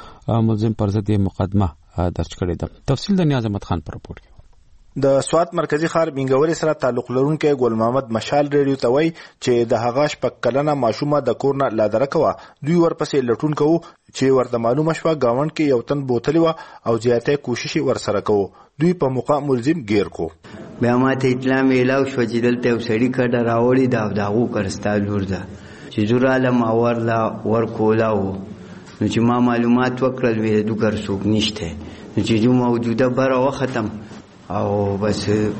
د ملزم پر ضد مقدمه درج کړې ده. تفصیل د نیاز احمد خان پر راپور کې. د سوات مرکزی ښار بنګوري سره تعلق لرونکي ګل محمد مشال ریډیو ته وایي چې د هغه شپږکلنه ماشومه د کور نه لادره کوه. دوی ورپسې لټون کوو چې ورته معلومه شوه گاوند کې یو تن بوتلی و او زیاته کوشش ورسره کوو. دوی په موقع ملزم گیر کو. بیا ماته اطلاع میلاو شو چې دلته وسړی کډه راوړي دا داغو کرستا لور ده چې جوړاله ما ورلا ورکولاو نو چې ما معلومات وکړل وې د دوکر څوک نشته نو چې جو موجوده بره وختم او بس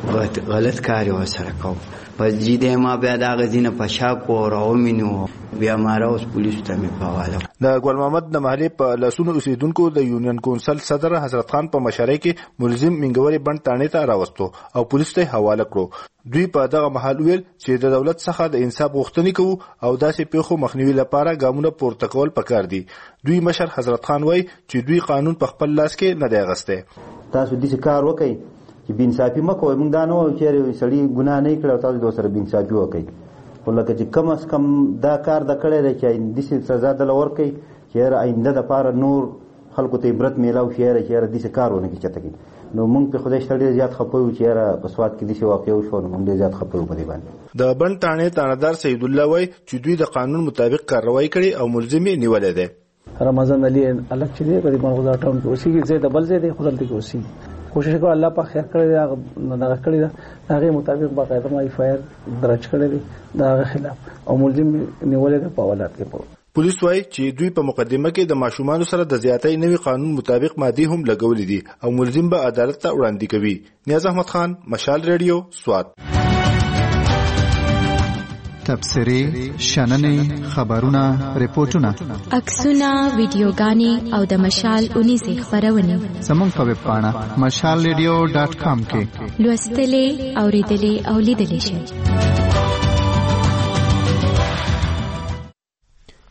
غلط کاری وسره کوم پس جیده ما بیا دا غزینه پشا کو راو مينو بیا مارا اوس پولیس ته می پاواله. د ګل محمد د محلې په لاسونو اوسیدونکو د یونین کونسل صدر حضرت خان په مشرۍ کې ملزم منګوري بند تانې ته راوستو او پولیس ته حواله کړو. دوی په دغه محل ویل چې د دولت څخه د انصاف غوښتنې کوو او داسې پیښو مخنیوي لپاره ګامونه پورته کول پکار دي. دوی مشر حضرت خان وایي چې دوی قانون په خپل لاس کې نه دی اغسته. تاسو دې کار وکړئ چې بینصافي مکوئ. موږ دا نه وایو چې سړي ګناه نه کړی او تاسو د سره بینصافي وکړئ خو لکه چې کم از کم دا کار د کړی دی چې داسې سزا دله ورکړئ چې آینده دپاره نور خلکو ته عبرت میلاو شي چې داسې کار ونه کړي چېرته کې. نو موږ په خدای شته ډېر زیات خفه یو چې په سوات کې داسې واقع وشو نو موږ ډېر زیات خفه یو په دې باندې. د بند تانې تانهدار سیدالله وایي چې دوی د قانون مطابق کارروایي کړې او ملزم یې نیولی دی. رمضان علي الګ چې دی په مرغزا ټاون کې اوسېږي ځای د بل ځای دی خو دلته کې اوسېږي. کوشش کوو الله په خیر کړی دی هغه کړی دی هغې مطابق باقاعده ما ایف آی آر درج کړی دی د هغه خلاف او ملزم نیولی دی په حوالات کې. پولیس وایي چې دوی په مقدمه کې د ماشومانو سره د زیاتۍ نوي قانون مطابق مادي هم لګولې دي او ملزم به عدالت ته وړاندې کوي. نیاز احمد خان، مشال ریډیو، سوات. تبصرې، شننې، خبرونه، ریپورتونه، عکسونه، ویډیوګانې او د مشال اونیزې خپرونې زموږ په ویب پاڼه مشال ریډیو ډاټ کام کې لوستلې، اوریدلې او لیدلې شئ.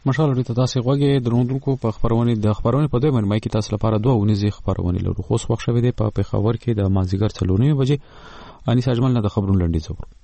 مشال لري تاسو غوږی درونکو په خبرونه د خبرونه په دوه مرمۍ کې تاسو لپاره دوه ونیزي خبرونه لرو خو وخت شوه دی په پیښور کې د مازیګر څلورنی بجې انیس اجمل نه د خبرونه لنډیز وکړو.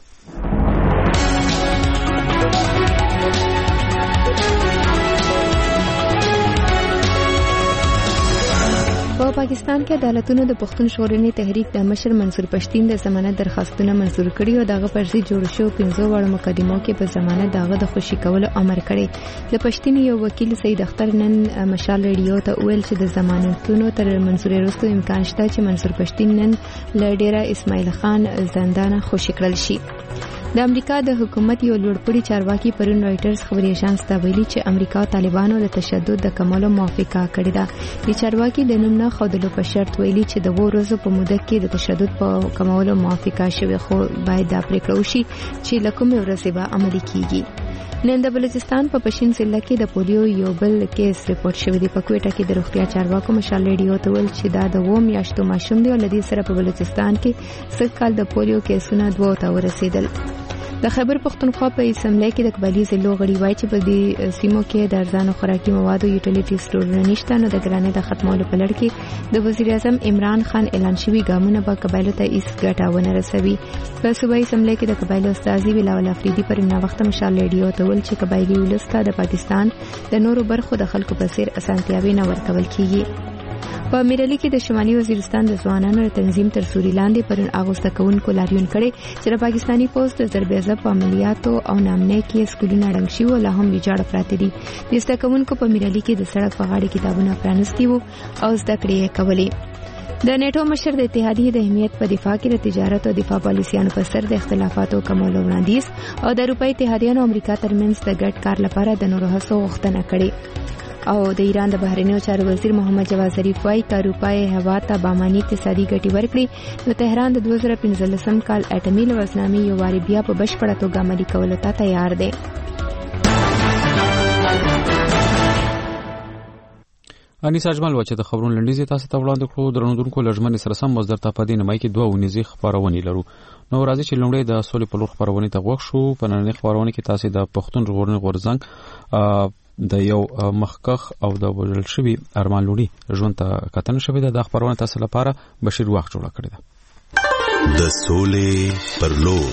په پاکستان کې عدالتونو د پښتون ژغورنې تحریک د مشر منصور پښتین د ضمانت درخواستونه منظور کړي او دغه پر ضد جوړ شو پنځو وړو مقدمو کې په ضمانت دغه د خوشي کولو امر کړي. د پښتین یو وکیل سید اختر نن مشال ریډیو ته ویل چې د ضمانتونو تر منظورې وروسته امکان شته چې منصور پښتین نن له ډیره اسماعیل خان زندان خوشي کړل شي. د امریکا د حکومت یو لوړپوړي چارواکي پرون رائټرز خبري اژانس ته ویلي چې امریکا طالبانو د تشدد د کمولو موافقه کړې ده. د چارواکي د نوم نه خودلو په شرط ویلي چې د وو ورځو په موده کې د تشدد په کمولو موافقه شوه خو باید دا پریکړه وشي چې لکه ورځې به عملي کیږي. نن د بلوچستان په پښین ضلع کې د پولیو یو بل کیس ریپورت شوی دی. په کوټه کې د روغتیا چارواکو مشال ریډیو ته ویل چې دا د وو میاشتو ماشوم دی او لدی سره په بلوچستان کې سږ کال د پولیو کیسونه دوه ته ورسېدل. د خیبر پختونخوا په اسمبلی کې د قبایلی ضلعو غړي وایي چې په دې سیمو کې د ارزانو خوراکي موادو یوټیلیټي سټورونه نشته نو د ګرانۍ د ختمولو په لړ کې د وزیر اعظم عمران خان اعلان شوی ګامونه به قبایلو ته هیڅ ګټه ونه رسوي. په صوبایي اسمبلی کې د قبایلو استازي بلاول افریدي پر ناوخته مشال ریډیو ته ویل چې قبایلی ولس ته د پاکستان د نورو برخو د خلکو په څیر اسانتیاوي نه ورکول کیږي. په میرالي کې د شمالي وزیرستان د ځوانانو تنظیم تر سوري لاندې پرون اغوسته کوونکو لاریون کړي چې د پاکستاني پوز د ضربېزه په عملیاتو او نامنه کې سکولونه ړنګ شي او لا هم ویجاړ پراته دي. د زده کوونکو په میرالي کې د سړک په غاړه کتابونه پرانستي وو او زده کړې کولې. د نیټو مشر د اتحادیې د اهمیت په دفاع کې د تجارت او دفاع پالیسیانو په سر د اختلافاتو کمولو وړاندیز او د اروپای اتحادیې او امریکا ترمنځ د ګډ کار لپاره د نورو هڅو غوښتنه کړې. او د ایران د بهرنیو چارو وزیر محمد جواد ظریف وايي چې اروپای هوا ته باماني اقتصادي ګټې ورکړي نو تهران د دوه زره پنځلسم کال اټومي لوزنامې یو واری بیا په بشپړه توګه عملي کولو ته تیار دی. انیس اجمل و چې د خبرونو لنډیز تاسو ته وړاندې کړو. درنودونکو لږمن سره سم مصدر ته پدې نمای کې دوه ونیزي خبرونه لرو. نو راځي چې لومړی د سولې په لور خبرونه ته وښ شو. په نړۍ خبرونه کې تاسو د پښتون ژغورنې غورځنګ د یو مخکخ او د وژل شوی ارمان لوړي ژوند ته کتن شوی د خبرونه تاسو لپاره بشیر وخت جوړ کړی ده. د سولې پر لور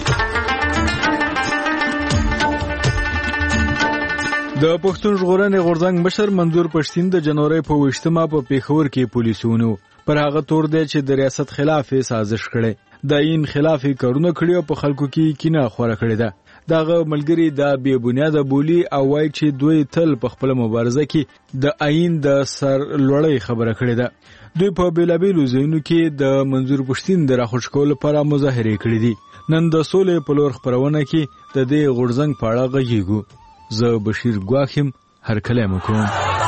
د پښتون ژغورنې غورځنګ مشر منظور پښتین د جنوري په وشتمه په پیښور کې پولیسونو پر هغه تور دی چې د ریاست خلاف سازش کړي د عین خلاف کارونه کړي او په خلکو کې کینه خوره کړي ده. دغه ملګری د بې بنیاده بولی او وایي چې دوی تل په خپل مبارزه کې د عین د سر لوړی خبره کړې ده. دوی په بیلابیلو ځایونو کې د منظور پښتین د راخوش کولو لپاره مظاهره کړې دي. نن د سولې په لور خبرونه کې د دې غورځنګ په اړه غږیږو. زه بشیر ګواخم هر کلام کوم.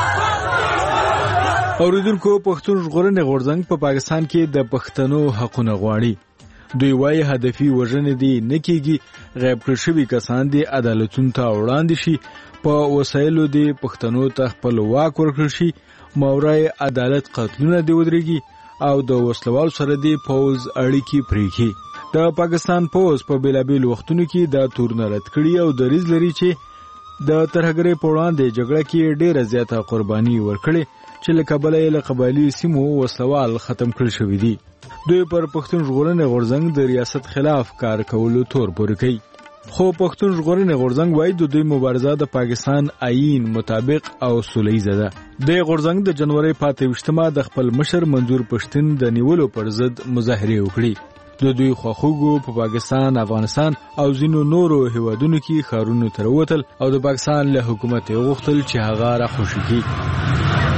اوریدونکو پښتون ژغورنې غورځنګ په پاکستان کې د پښتنو حقونه غواړي. دوی وايي هدفي وژنې دي نه کیږي غیب کړی شوی کسان دي عدالتونو ته وړاندې شي په وسایلو دي پښتنو ته خپل واک ورکړي شي مورای عدالت قتلونه دی ودرېږي او د وسلوال سره دی پوز اړیکی پریږي. د پاکستان پوز په بیلابیل وختونو کې د تورن رد کړي او د ریز لري چې د ترهګرۍ په وړاندې جګړه کې ډیره زیاته قرباني ورکړي چې له کبله یې له قبایلي سیمو وسلوال ختم کړل شوی دي. دوی پر پښتون ژغورنې غورځنګ د ریاست خلاف کار کولو تور پورې کوي. خو پښتون ژغورنې غورځنګ وايي د دوی مبارزه د پاکستان آئین مطابق او سولیزه ده. د غورځنګ د جنوري پاتې وشتمه د خپل مشر منظور پښتین د نیولو پر ضد مظاهره وکړي. د دوی خواخوږو په پاکستان، افغانستان او ځینو نورو هیوادونو کې ښارونو ته ووتل او د پاکستان له حکومت یې غوښتل چې هغه راخوشي کړي.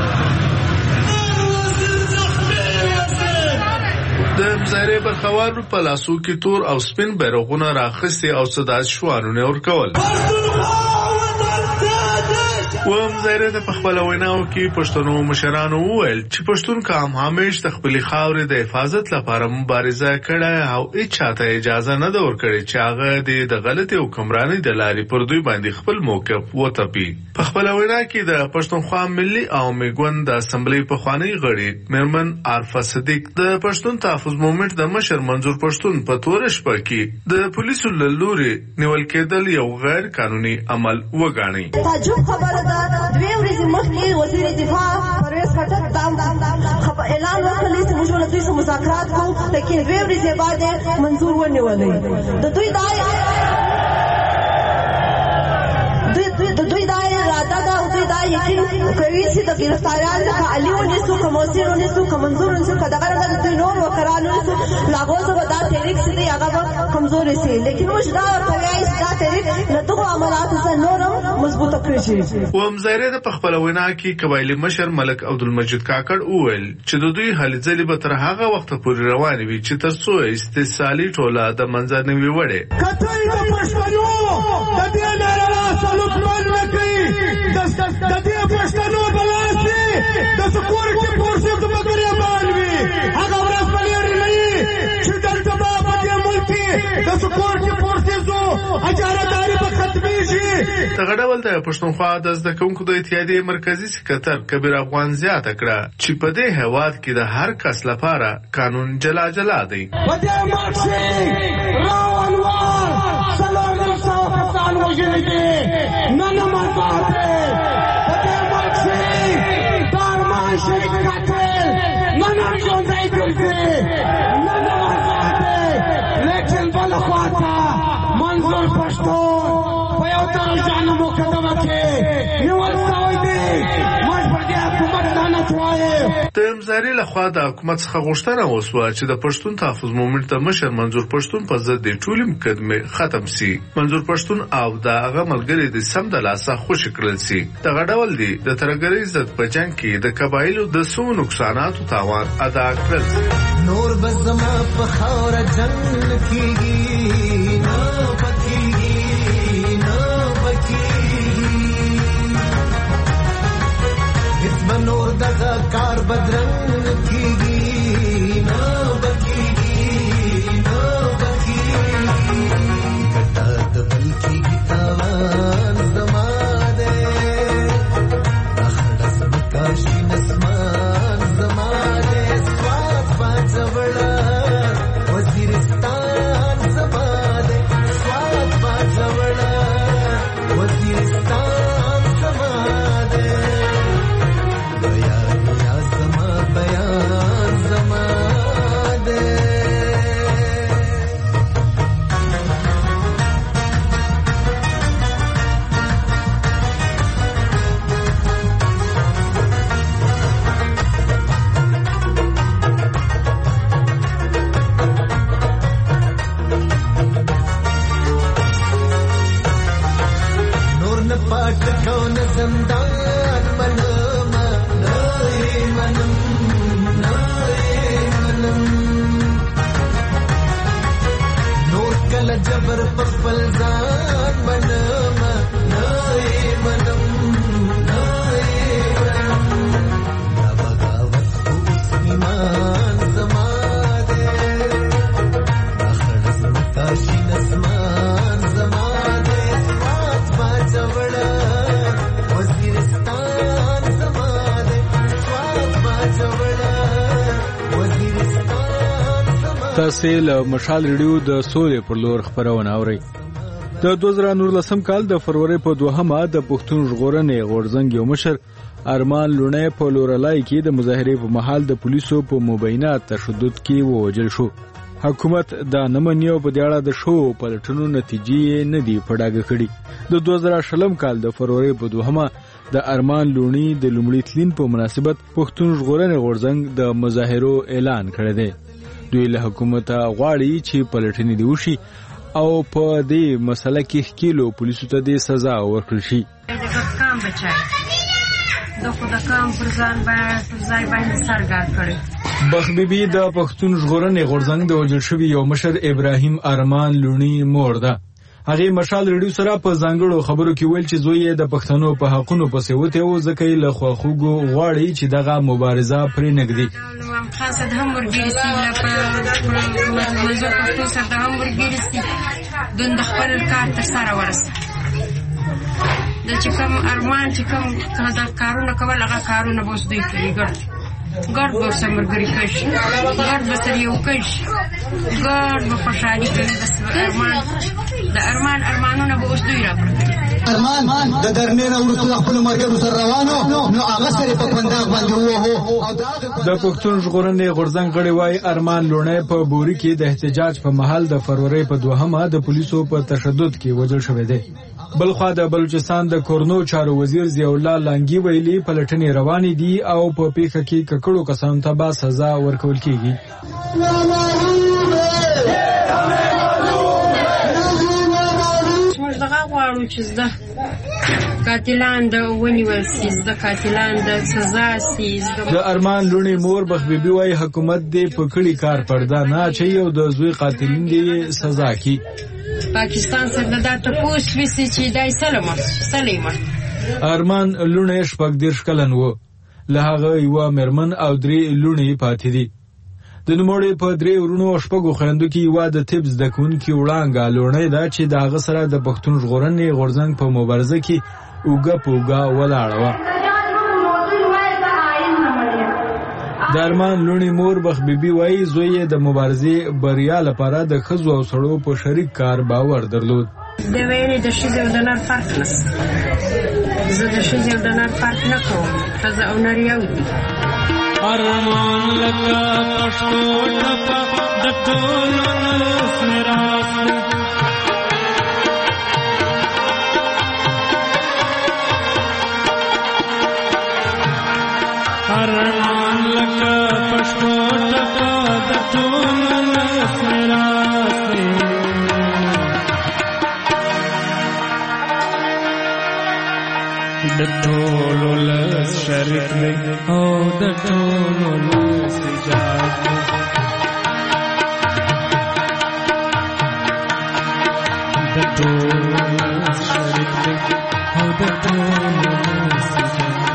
د مظاهرې برخوارو په لاسو کې تور او سپین بیرغونه راخستي او صدا شعارونه ورکول. و مظاهرې ته په خپل ویناو کې پښتنو مشرانو وویل چې پښتون قوم همیش د خپل خاورې د حفاظت لپاره مبارزه کړې او هیڅ چاته اجازه نه ده ورکړې چې هغه د غلطي حکمرانۍ د لارې پر دوی باندې خپل موقف وتپي. په خپل وینا کې د پښتونخوا ملي عوامي ګوند د اسمبلی پخوانی غړي میرمن عارفه صدیق د پښتون تحفظ مومنټ د مشر منظور پښتون په تور شپه کې د پولیسو له لوري نیول کېدل یو غیر قانوني عمل وګاڼي. تعجب خبره ده دوی ورځې مخکې وزیر دفاع پرویز خټک دا اعلان وکړ چې موږ له دوی سره مذاکرات کوو لیکن دوی ورځې بعد منظور ونیولې. د دوی دا د دوی دا اراده ده او دوی دا یقین کوي چې د گرفتاریان څخه علي ونیسو که موثر ونیسو که منظور ونیسو که دغه رنګه دوی نور وکران ونیسو لاغو څخه دا تحریک چې دی هغه به کمزورې سي لیکن موږ دا کوي چې دا تحریک له دغو عملاتو څخه نور هم مضبوطه کړی شي. ومزایره د پخپل وینا کې قبایلی مشر ملک عبدالمجید کاکړ وویل چې د دوی هلې ځلې به تر هغه وخته پورې روانې وي چې تر څو استثالي ټوله د منځه نه وي وړې. د دې پښتنو بلاسي د سکورټي فورسز مګري مالوي هغه ورځ پلیری نه چې دلته په دې ملک د سکورټي فورسزو اجارهداري په ختمي شي. دغه ډول د پښتونخوا د زده کوونکو د اتحادیې مرکزی سکرټر کبیر افغان زیاته کړه چې په دې هیواد کې د هر کس لپاره قانون جلا جلا دی. په دې مارشي راونوار سلام صاحب پښتون وژنې دي نه نه ماته شریک قاتل منم ژوندی ګرځي نه نه ورځي لیکن بل خواته منظور پښتون په یو درجه مقدمه کې نیول شوی دی. موږ پر دې حکومت لعنت وایو. د امزاري لخوا د حکومت څخه غوښتنه وسوه چې د پښتون تحفظ مومنټ د مشر منظور پښتون په ضد د ټولې مقدمې ختم سي. منظور پښتون او د هغه ملګري د سم د لاسه خوشي کړل سي. دغه ډول دی د ترګرۍ ضد په جنګ کې د قبایلو د سو نقصاناتو تاوان ادا کړل سي. نور بزما په خاور جنگ کیږي نو پکېږي نو پکېږي هیڅ نور دغه کار بدرنګ کیږي نو پکېږي نو پکېږي کټه د بل کیږي تاوان زما ده اخړه زمکا شي نسمان زما ده سواد باجوړه وزیرستان زما ده سواد باجوړه وزیرستان زما ده بیان یا زما بیان زما ده. نور نه پټ کو نه زندان منم نه منم نه منم نور کله جبر په خپل ځان منم نه منم نه منم دا بغاوت خو ایمان زما ده اخر زمکا شي نسمان زما ده سوات باجوړه وزیرستان زما ده سوات باجوړه وزیرستان زما. تاسو له مشال ریډیو د سولې پر لور خبرونه اورئ. د دوه زره نولسم کال د فروری په دوهمه د پښتون ژغورنې غورځنګ یو مشر ارمان لونی په لورلای کې د مظاهرې په محل د پولیسو په مبینه تشدد کې ووجل شو. حکومت دا نمنیو په دې اړه د شو پلټنو نتیجې نه دی پړاګه کړي. د دوه زره شلم کال د فروری په دوهمه د ارمان لونی د لومړي تلین په مناسبت پښتون ژغورنې غورځنګ د مظاهرو اعلان کړی دی. دوی له حکومت غواړي چې پلټنې دی وشي او په دې مسله کې ښکیلو پولیسو ته د سزا ورکړل شي. کام بچای د خو د کام پر ځان باندې ځای باندې سرګار کړي. بخ بیبي د پښتون ژغورنې غورځنګ د وژل شوي یو مشر ابراهیم ارمان لونی مور ده. هغه مشال ریډیو سره په ځانګړو خبرو کې ویل چې زوی د پښتنو په حقونو پسې وته او ځکه له خواخوږو غواړي چې دغه مبارزه پرې نګدي. خاصه د همبرګری سیمه په منځو پښتو سره د همبرګری سیمه د خپل کار تر سره ورسته د چې کوم ارمان چې کوم دا کارونه کول هغه کارونه به اوس دوی کوي ګډ ګډ به ورسره ملګري کوي ګډ به سره یو کوي ګډ به خوشحالي کوي بس ارمان د ارمان ارمانونه به اوس دوی راپورته ارمان د درنې نه وروسته خپل مرګ سره روانو نو هغه سره په پنداغ باندې وو د پښتون ژغورنې غورځنګ غړي وای ارمان لونی په بوري کې د احتجاج په محل د فروری په دوهمه د پولیسو په تشدد کې وژل شوی دی. بلخوا د بلوچستان د کورنو چارو وزیر ضیاء الله لانګي ویلي پلټنې روانې دي او په پیښه کې ککړو کسانو ته به سزا ورکول کیږي. دغه غواړو چې زده قاتلان د ونیول سي زده قاتلان د سزا سي. د ارمان لونی مور بخبيبي وای حکومت دې په کړي کار پردا نه چي او د زوی قاتلین دې سزا کی. پاکستان سره د تاسو وسی چې دای سلام سلیمان ارمان لونی شپږ دیرش کلن وو له هغه یو مرمن او درې لونی پاتې دي. د نوموړي په درې ورونو شپږو خويندو کې یو د طب زده کوونکي وړانګه لونی دا چې د هغه سره د پښتون ژغورنې غورځنګ په مبارزه کې اوګه پوګه ولاړه وه. د ارمان لونی مور بخبيبي وایي زوی د مبارزې بریا لپاره د ښځو او سړو په شریک کار باور درلود. د ویلې د ښځې او د نر فرق نشته. زه د ښځې او د نر فرق نه کوم. ښځه او نر یو دي. ارمان لکه پښتو ټپه د ټولو ولس میراث دی. ارمان لکه پښتو ټپه د ټولو ولس میراث دی. د ټولو ولس شریک دی او د ټولو ولس ایجاد دی. د ټولو ولس شریک دی او د ټولو ولس ایجاد دی.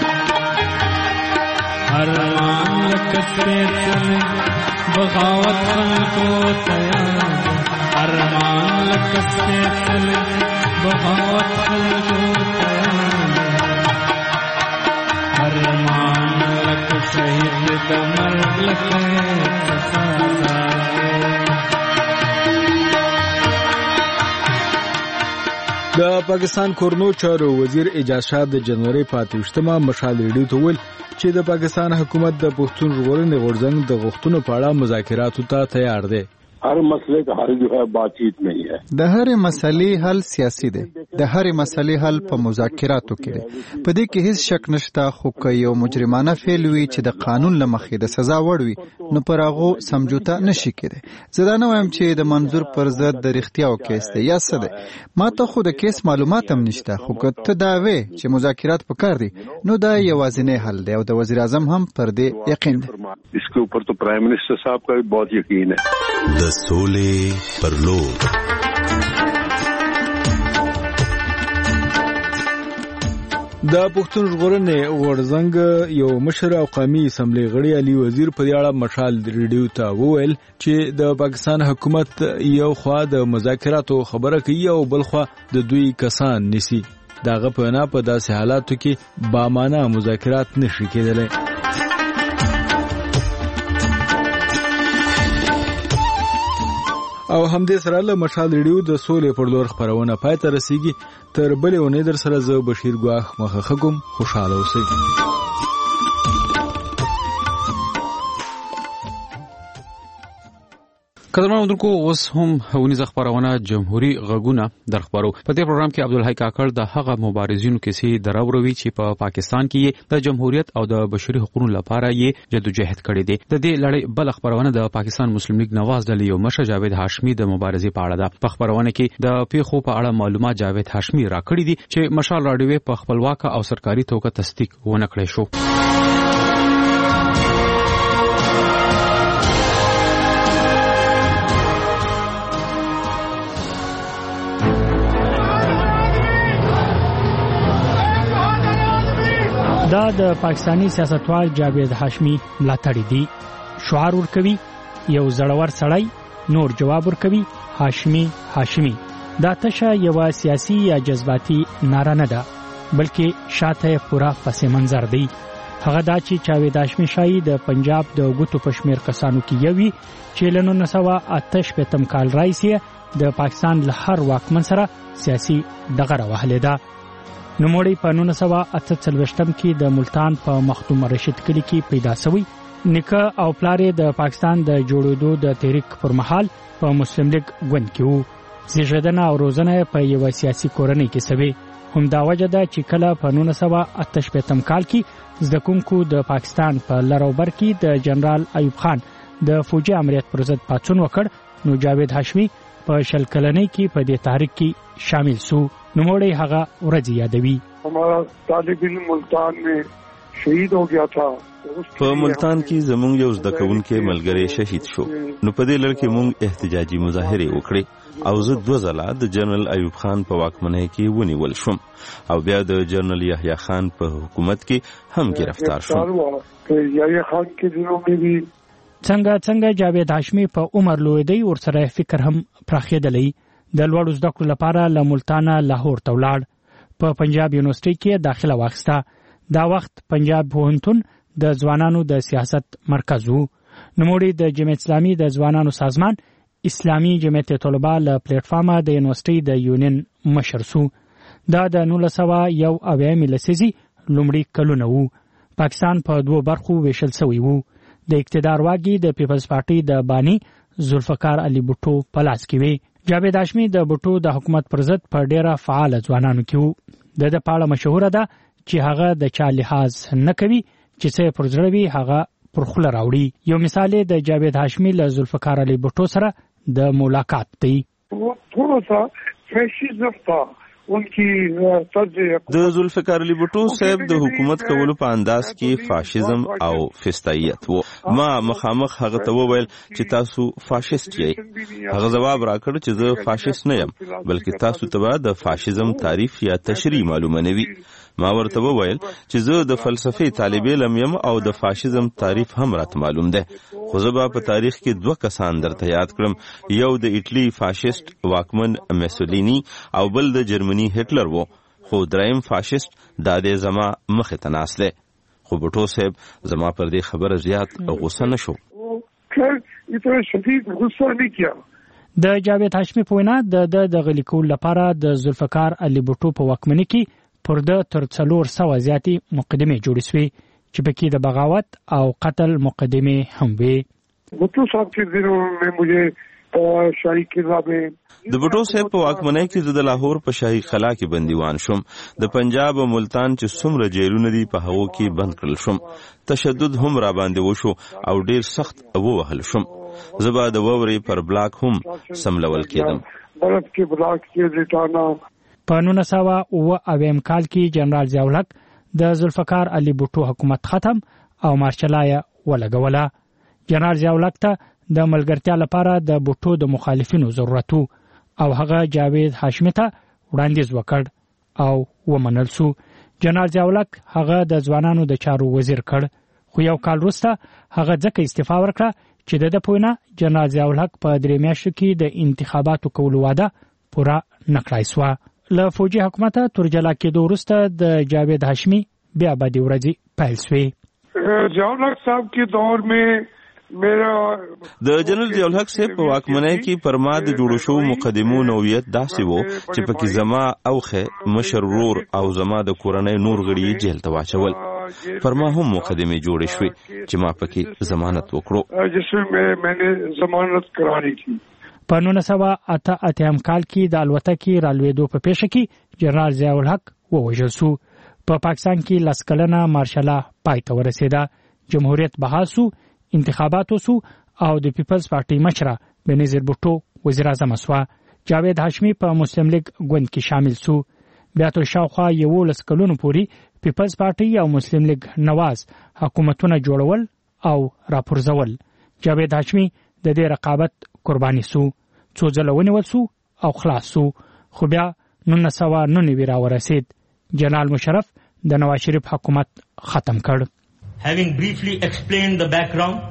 ارمان لکه سپېڅلی بغاوت خلکو تیار دی. ارمان لکه سپېڅلی بغاوت خلکو تیار دی. ارمان لکه شهید د مرګ لکه سزا د پاکستان کورنو چارو وزیر اعجاز شاه د جنوري په اتوشتمه مشال ریډیو ته ویل چې د پاکستان حکومت د پښتون ژغورنې غورځنګ د غوښتنو په اړه مذاکراتو ته تیار دی. हर मसले का हल जो है बातचीत में ही है. د هر مسلې حل سیاسي دی. د هر مسلې حل په مذاکراتو کې دی. په دې کې هیڅ شک نشته خو که یو مجرمانه فعل وي چې د قانون له مخې د سزا وړ وي نو پر هغه سمجوته نشي کېدی. زه دا نه وایم چې د منظور پر ضد د رښتیاو کیس دی یا څه دی. ما ته خو د کیس معلومات هم نشته خو که ته دا وې چې مذاکرات پکار دي نو دا یوازینی حل دی او د وزیر اعظم هم پر دې یقین دی. इसके ऊपर तो प्राइम मिनिस्टर साहब का भी बहुत यकीन है. د سولې پر لور د پښتون ژغورنې غورځنګ یو مشر او قومي اسمبلی غړي علي وزیر په اړه مشال ریډیو ته وویل چې د پاکستان حکومت یو خوا د مذاکراتو خبره کوي او بل خوا د دوی کسان نسی. داغه په نه په داسې حالاتو کې با معنا مذاکرات نشي کېدلی. او همدې سره له مشال ریډیو د سولې پر لور خبرونه پای ته رسیږي. تر بلې ونې در سره زه بشیر ګواخ مخه کوم. خوشاله اوسئ. قدرمن اودونکو اوس هم ونیزه خبرونه جمهوریت غږونه در خبرو. په دې پروګرام کې عبدالحی کاکړ د هغه مبارزینو کیسې دراوروي چې په پا پاکستان کې د جمهوریت او د بشري حقوقو لپاره یې جدوجہد کړې دي. د دې لړۍ بل خبرونه د پاکستان مسلم لیگ نواز ډلې یو مشر جاوید هاشمي د مبارزې په اړه ده. په خبرونه کې د پیښو په اړه معلومات جاوید هاشمي راکړي دي چې مشال راډیو په خپلواک او سرکاري توګه تصدیق ونه کړی شو. دا د پاکستانی سیاستوال جاوید هاشمي ملاتړي دي. شعار ورکوي یو زړور سړی، نور جواب ورکوي هاشمي هاشمي. دا تشه یو سیاسي یا جذباتي ناره نه ده بلکې شاته پورا پس منظر دی. هغه دا چې جاوید هاشمي شاهي د پنجاب د ګوتو پشمیر کسانو کې یوي چې له نولس سوه اته شپېتم کال راهیسې د پاکستان له هر واکمن سره سیاسي ډغره وهلې ده. نوموړی په نولس سوه اته څلوېښتم کې د ملتان په مخدوم رشید کلي کې پیدا شوی. نیکه او پلار د پاکستان د جوړېدو د تحریک پر مهال په مسلم لیگ ګوند کې وو. زیږیدنه او روزنه په یو سیاسي کورنۍ کې شوی. همدا وجه ده چې کله په نولس سوه اته شپېتم کال کې زده کوونکو د پاکستان په لروبر کې د جنرال ایوب خان د فوجي امریت پر ضد پاڅون وکړ نو جاوید هاشمي په شل کلنۍ کې په دې تحریک کې شامل شو. نوموړی هغه ورځ یادوي. हमारा طالب علم ملتان में شهید हो गया था. په ملتان کې زموږ یو زده کوونکی ملګری شهید شو. نو په دې لړ کې موږ احتجاجي مظاهره وکړې او زه دوه ځله د جنرال ایوب خان په واکمنۍ کې ونیول شوم او بیا د جنرال یحیی خان په حکومت کې هم گرفتار شوم. یحیی خان کې دنو کې بھی څنګه څنګه جاوید هاشمي په عمر لوی دی ورسره فکر هم پراخېدلی. د لوړو زده کړو لپاره له ملتانه لاهور ته ولاړ. په پنجاب یونیورسيټي کې داخله واخیسته. دا وخت پنجاب پوهنتون د ځوانانو د سیاست مرکز وو. نوموړی د جمعیت اسلامي د ځوانانو سازمان اسلامي جمعیت طلبه له پلیټ فارمه د یونیورسيټي د یونین مشر سو. دا د نولس سوه یو اویایم لسیزې لومړي کلونه وو. پاکستان په دوه برخو ویشل شوی وو. د اقتدار واګي د پیپلز پارټي د بانی ذوالفقار علي بوټو په لاس کې وی. جاوید هاشمي د بوټو د حکومت پر ضد په ډیره فعال ځوانانو کې وو. د د پاړه مشهور ده چې هغه د چا لحاظ نه کوي چې څه پر زړه وي هغه پر خوله راوړي. یو مثال د جاوید هاشمي له ذوالفقار علي بوټو سره د ملاقات دی. थोड़ा सा फैशिज्म था د ذوالفقار علي بوټو صاحب د حکومت کولو په انداز کې فاشیزم او فستایت وو. ما مخامخ هغه ته وویل چې تاسو فاشیست یې. هغه ځواب راکړ چې زه فاشیست نه یم بلکې تاسو ته د فاشیزم تعریف یا تشریح معلومه نه وي. ما ورته وویل چې زه د فلسفې طالب علم یم او د فاشیزم تعریف هم راته معلوم ده. خو زه به په تاریخ کې دوه کسان درته یاد کړم. یو د ایټلی فاشیست واکمن میسولینی او بل د جرمنی هټلر وو. خو دریم فاشیست دا د زما مخې ته ناست دی. خو بوټو صاحب زما پر دې خبره زیات غوسه نه شو. د جاوید هاشمي په وینا د د غلي کول لپاره د ذوالفقار علي بوټو په واکمنۍ کې پر د تر څلور سوه زیاتې مقدمې جوړې شوې چې پکې د بغاوت او قتل مقدمې هم وې. بوټو صاحب کې دنو مې مجھے شاهي قلعه में د بوټو صاحب په واکمنۍ کې زه د لاهور په شاهي قلعه کې بندیوان شوم. د پنجاب او ملتان چې څومره جیلونه دي په هغو کې بند کړل شوم. تشدد هم را باندې وشو او ډیر سخت ووهل شوم. زه به د واورې پر بلاک هم سملول کېدم. برف کې بلاک کې لټانا. په نولس سوه اوه اویم کال کې جنرال ضیاء الحق د ذوالفقار علي بوټو حکومت ختم او مارشلا یې ولګوله. جنرال ضیاء الحق ته د ملګرتیا لپاره د بوټو د مخالفینو ضرورت او هغه جاوید هاشمي ته وړاندیز وکړ او ومنل شو. جنرال ضیاء الحق هغه د ځوانانو د چارو وزیر کړ. خو یو کال وروسته هغه ځکه استعفا ورکړه چې د ده په وینا جنرال ضیاء الحق په درې میاشتو کې د انتخاباتو کولو واده پوره نه کړای سوه. له فوجي حکومت تر جلا کېدو وروسته د جاوید هاشمي بیا بدې ورځې پیل شوې. ضیاء الحق صاحب کې دور میں میرا د جنرال ضیاء الحق صاحب په واکمنۍ کې پر ما د جوړو شو مقدمو نوعیت داسې وو چې پکې زما اوخه مشر ورور او زما د کورنۍ نور غړي جیل ته واچول. پر ما هم مقدمې جوړې شوې چې ما پکې ضمانت وکړو. جسمه میں نے ضمانت کرانی تھی. په نولس سوه اته اتیا کال کې د الوتکې رالوېدو په پیښه کې جنرال ضیاء الحق ووژل شو. په پاکستان کې لس کلنه مارشلا پای ته ورسېده. جمهوریت بحال شو، انتخابات وشو او د پیپلز پارټي مشره بنظیر بوټو وزیر اعظم شو. جاوید هاشمي په مسلم لیگ ګوند کې شامل شو. بیا تر شاوخوا یولس کلونو پورې پیپلز پارټي او مسلم لیگ نواز حکومتونه جوړول او راپرځول. جاوید هاشمي د دې رقابت قرباني سو. څو ځله ونیول سو او خلاص سو. خو بیا نولس سوه نهه نوي راورسېد. جنرال مشرف د نواز شریف حکومت ختم کړ. Having briefly explained the background,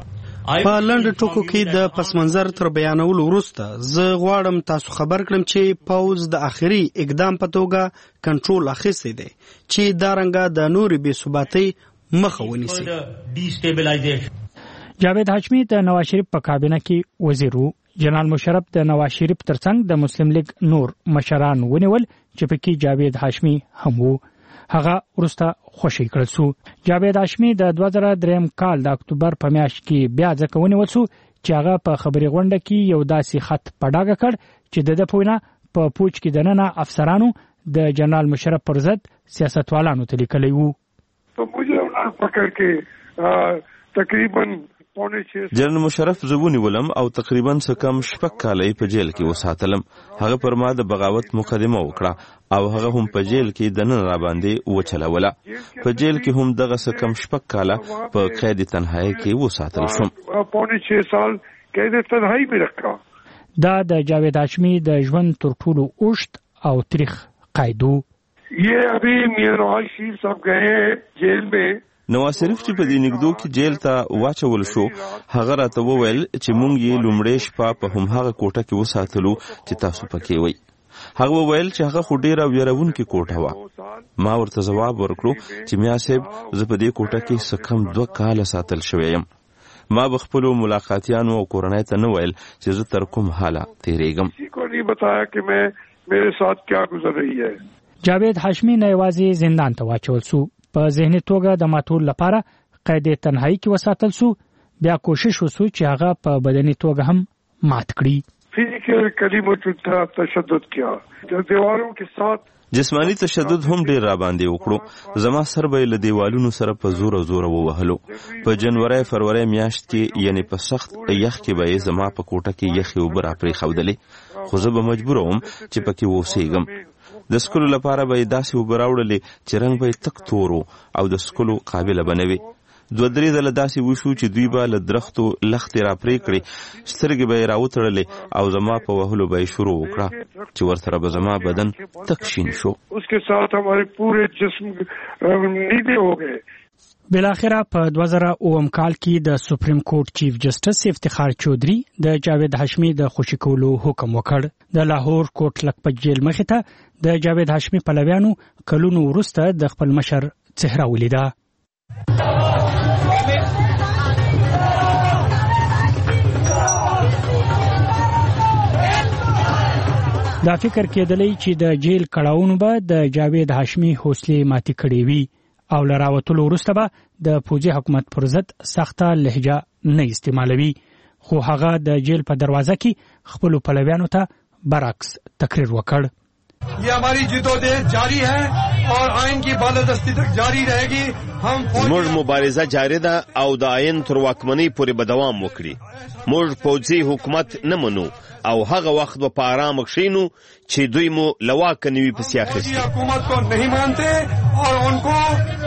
په لنډ ټکو کې د پس منظر تر بیانولو وروسته زه غواړم تاسو خبر کړم چې پوز د آخري اقدام په توګه کنټرول اخیستی دی چې دا رنګه د نورې بې ثباتۍ مخه ونیسي. جاوید هاشمي د نواز شریف په کابینه کې وزیر و. جنرال مشرف د نواز شریف ترڅنګ د مسلم لیگ نور مشران ونیول چې پکې جاوید هاشمي هم و. هغه ورسته خوشی کړل سو. جاوید هاشمي د دوه زره درې کال د اکتوبر په میاشت کې بیا ځکه ونیول سو چې هغه په خبري غونډه کې یو داسې خط پډاګه کړ چې د د پوینه په پوچ کې دننه افسرانو د جنرال مشرف پر ضد سیاستوالانو ته لیکلی وو. تو مجھے پکڑ کے تقریبا جنرال مشرف زبونی ولم او تقریبا څه کم شپږ کاله په جیل کې وساتلم. هغه پر ما د بغاوت مقدمه وکړه او هغه هم په جیل کې د نن را باندې وچلوله. په جیل کې هم دغه څه کم شپږ کاله په قید تنهایی کې وساتل شوم. پونه چھ سال قید تنهایی میں رکھا. دا د جاوید هاشمي د ژوند تر ټولو اوږد او تاریخ قیدو. یہ ابھی میاں نواز شریف صاحب گئے جیل میں. نواز شریف چې په دې نګدو کې جیل ته واچول شو هغه راته وویل چې مونږ یې لومړی شپه په همهغه کوټه کې وساتلو چې تاسو پکې وئ. هغه وویل چې هغه خو ډېره ویرونکې کوټه وه. ما ورته ځواب ورکړو چې میا صاحب زه په دې کوټه کې څه کم دوه کاله ساتل شوی یم. ما به خپلو ملاقاتیانو او کورنۍ ته نه ویل چې زه تر کوم حاله تېرېږم. جاوید هاشمي نه یوازې زندان ته واچول سو، په ذهني توګه د ماتول لپاره قید تنهایی کې وساتل سو. بیا کوشش وسو چې هغه په بدني توګه هم مات کړي. فزیکل کلمه تشدد کیا د دیوالونو کې سات جسمانی تشدد هم ډیر را باندې وکړو. زما سر به له دیوالونو سره په زور زور ووهلو. په جنوري فروری میاشت کې یعنی په سخت یخ کې به زما په کوټه کې یخي اوبه را پرې خودلې، خو زه به مجبور وم چې پکې ووسېږم. د سکلو لپاره به داسې اوبه راوړلې چې رنګ به تک تورو او د سکلو قابله به نه وي. دوه درې ځله داسې وشو چې دوی به له درختو لختې را پرې کړې، سترګې به یې راوتړلې او زما په وهلو به یې شروع وکړه چې ورسره به زما بدن تک شین شو. بالاخره په دوه زره اووم کال کې د سپریم کورټ چیف جسټس افتخار چودھری د جاوید هاشمي د خوشي کولو حکم وکړ. د لاهور کوټ لکپت جیل مخې ته د جاوید هاشمي پلویانو کلونو وروسته د خپل مشر څهره ولیده. دا فکر کېدلی چې د جیل کړاوونو به د جاوید هاشمي حوصلې ماتې کړې وي او له راوتلو وروسته به د پوځي حکومت پر ضد سخته لهجه نه استعمالوي. خو هغه د جیل په دروازه کې خپلو پلویانو ته برعکس تقریر وکړ. یہ ہماری جدوجہد جاری ہے اور آئین کی بالادستی تک جاری رہے گی. هم زموږ مبارزه جاری ده او د آئین تر واکمنۍ پورې به دوام وکړي. موږ پوځي حکومت نه منو او هغه وخت به په آرام کښینو چې دوی مو له واکه نه وي پسې اخیستي. حکومت کو نہیں مانتے اور ان کو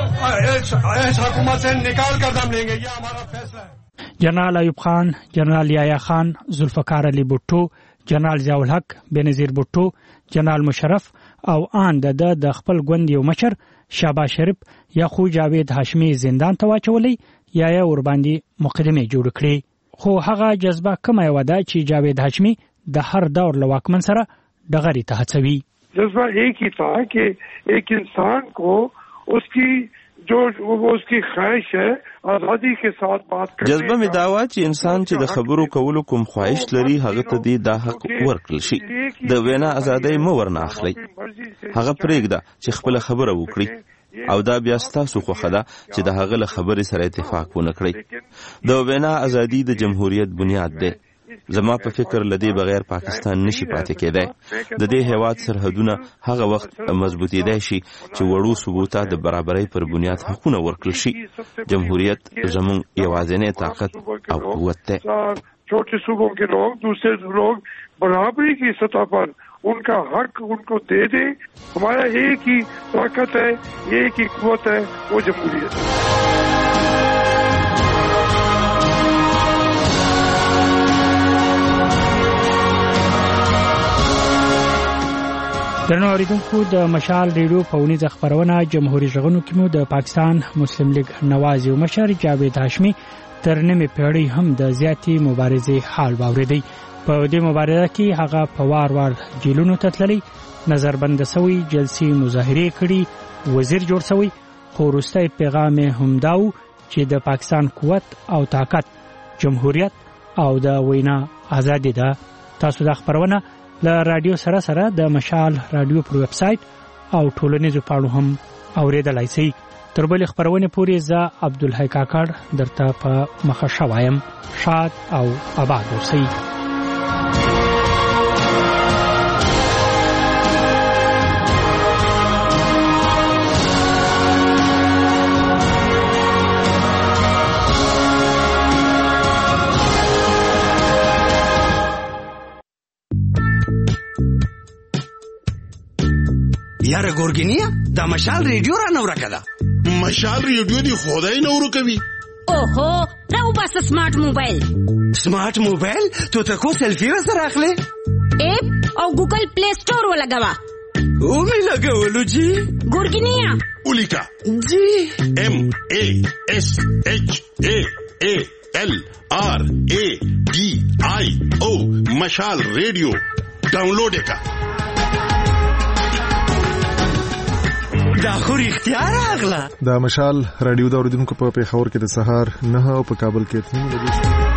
اس حکومت سے نکال کر دم لیں گے. یہ ہمارا فیصلہ ہے. جنرال ایوب خان، جنرال یحیی خان، ذوالفقار علی بوټو، جنرال ضیاء الحق، بنظیر بوټو، جنرال مشرف او آن د د خپل ګوند یو مشر شهباز شریف یا خو جاوید هاشمي زندان ته واچولی یا یا ور باندې مقدمه جوړ کړي. خو هغه جذبه کومه یو ده چې جاوید هاشمي د هر دور له واکمن سره ډغرې ته هڅوي. جذبہ ایک ہی تھا کہ ایک انسان کو اس کی جو وہ اس کی خواہش ہے آزادی کے ساتھ بات کرنے. جذبه می داوا چې انسان چې د خبرو کولو کوم خواهش لري هغه ته دی دا حق ورکړل شي. د وینا ازادۍ مو ورنه اخلي. هغه پرېږده چې خپل خبره وکړي او دا بیا ستاسو خوښه ده چې د هغه له خبرې سره اتفاق ونه کړئ. د وینا ازادي د جمهوریت بنیاد دی. زما په فکر لدی بغیر پاکستان نشي پاتې کېدای. د دې هیواد سرحدونه هغه وخت مضبوطېدای شي چې وړو صوبو د برابرۍ پر بنیاد حقونه ورکړل شي. جمهوریت زموږ یوازینی طاقت او قوت دی. چھوٹے صوبوں کے لوگ دوسرے لوگ برابری کی سطح پر ان کا حق ان کو دے دیں. ہمارا ایک ہی طاقت ہے، ایک ہی قوت ہے، وہ جمہوریت ہے. درنو اوریدونکو، د مشال ریډیو په ونیزه خبرونه جمهوریت ژغونو کې مو د پاکستان مسلم لیگ نواز یو مشر جاوید هاشمي تر نیمه پیړۍ هم د زیاتې مبارزې حال واورېدی. په دې مبارزه کې هغه په وار وار جیلونو ته تللی، نظربند سوی، جلسې مظاهرې کړي، وزیر جوړ سوی، خو وروستی پیغام یې همدا و چې د پاکستان قوت او طاقت، جمهوریت او د وینا ازادي ده. تاسو دا خبرونه له رادیو سره سره د مشال رادیو پر ویب سټ او ټولنیزو پاڼو هم اوریدلای شئ. تر بلې خبرونه پورې زه عبدالحی کاکړ درته په مخه شوایم. شاد او آباد اوسئ. یاره ګورګینیا دا مشال ریډیو را نو راکړه. مشال ریډیو دی خدای نو ورکوي. اوهو راو بس سمارټ موبایل. سمارټ موبایل ته تاسو سلفي سره اخلي؟ اپ او ګوګل پلی سٹور ولګوا. او می لګولو جی. ګورګینیا ولیکا جی ام ا اس اچ ا ا ال آر ا ډي آی او مشال ریډیو ډاونلوډ وکړه. دا خو رښتیا راغله. دا مشال رادیو د اوریدونکو په پیښور کې د سهار نه او په کابل کې اته بجې.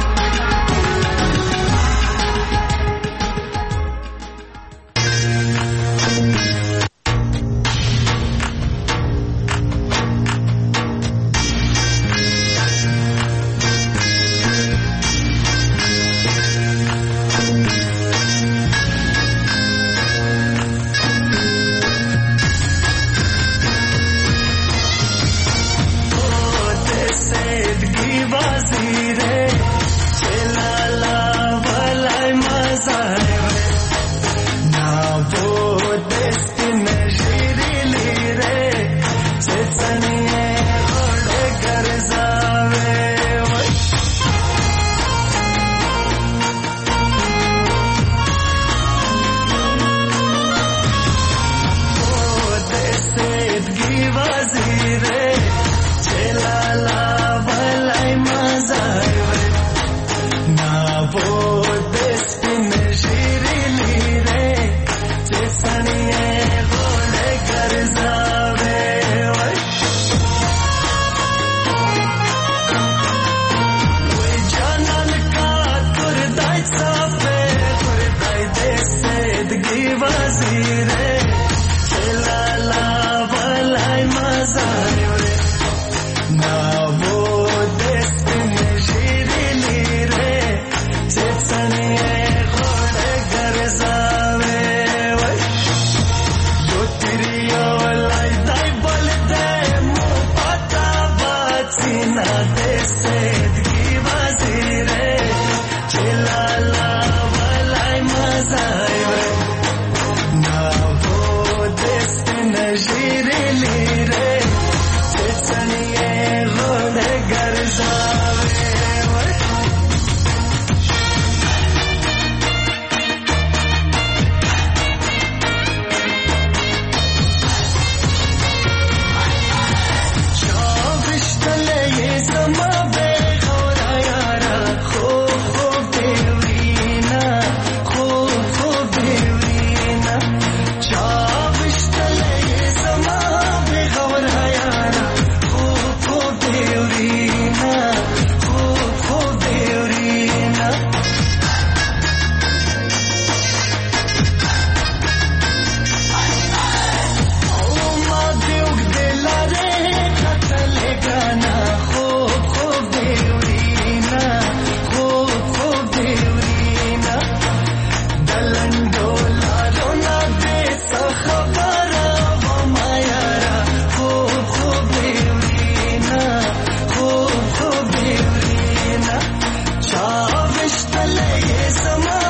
Sama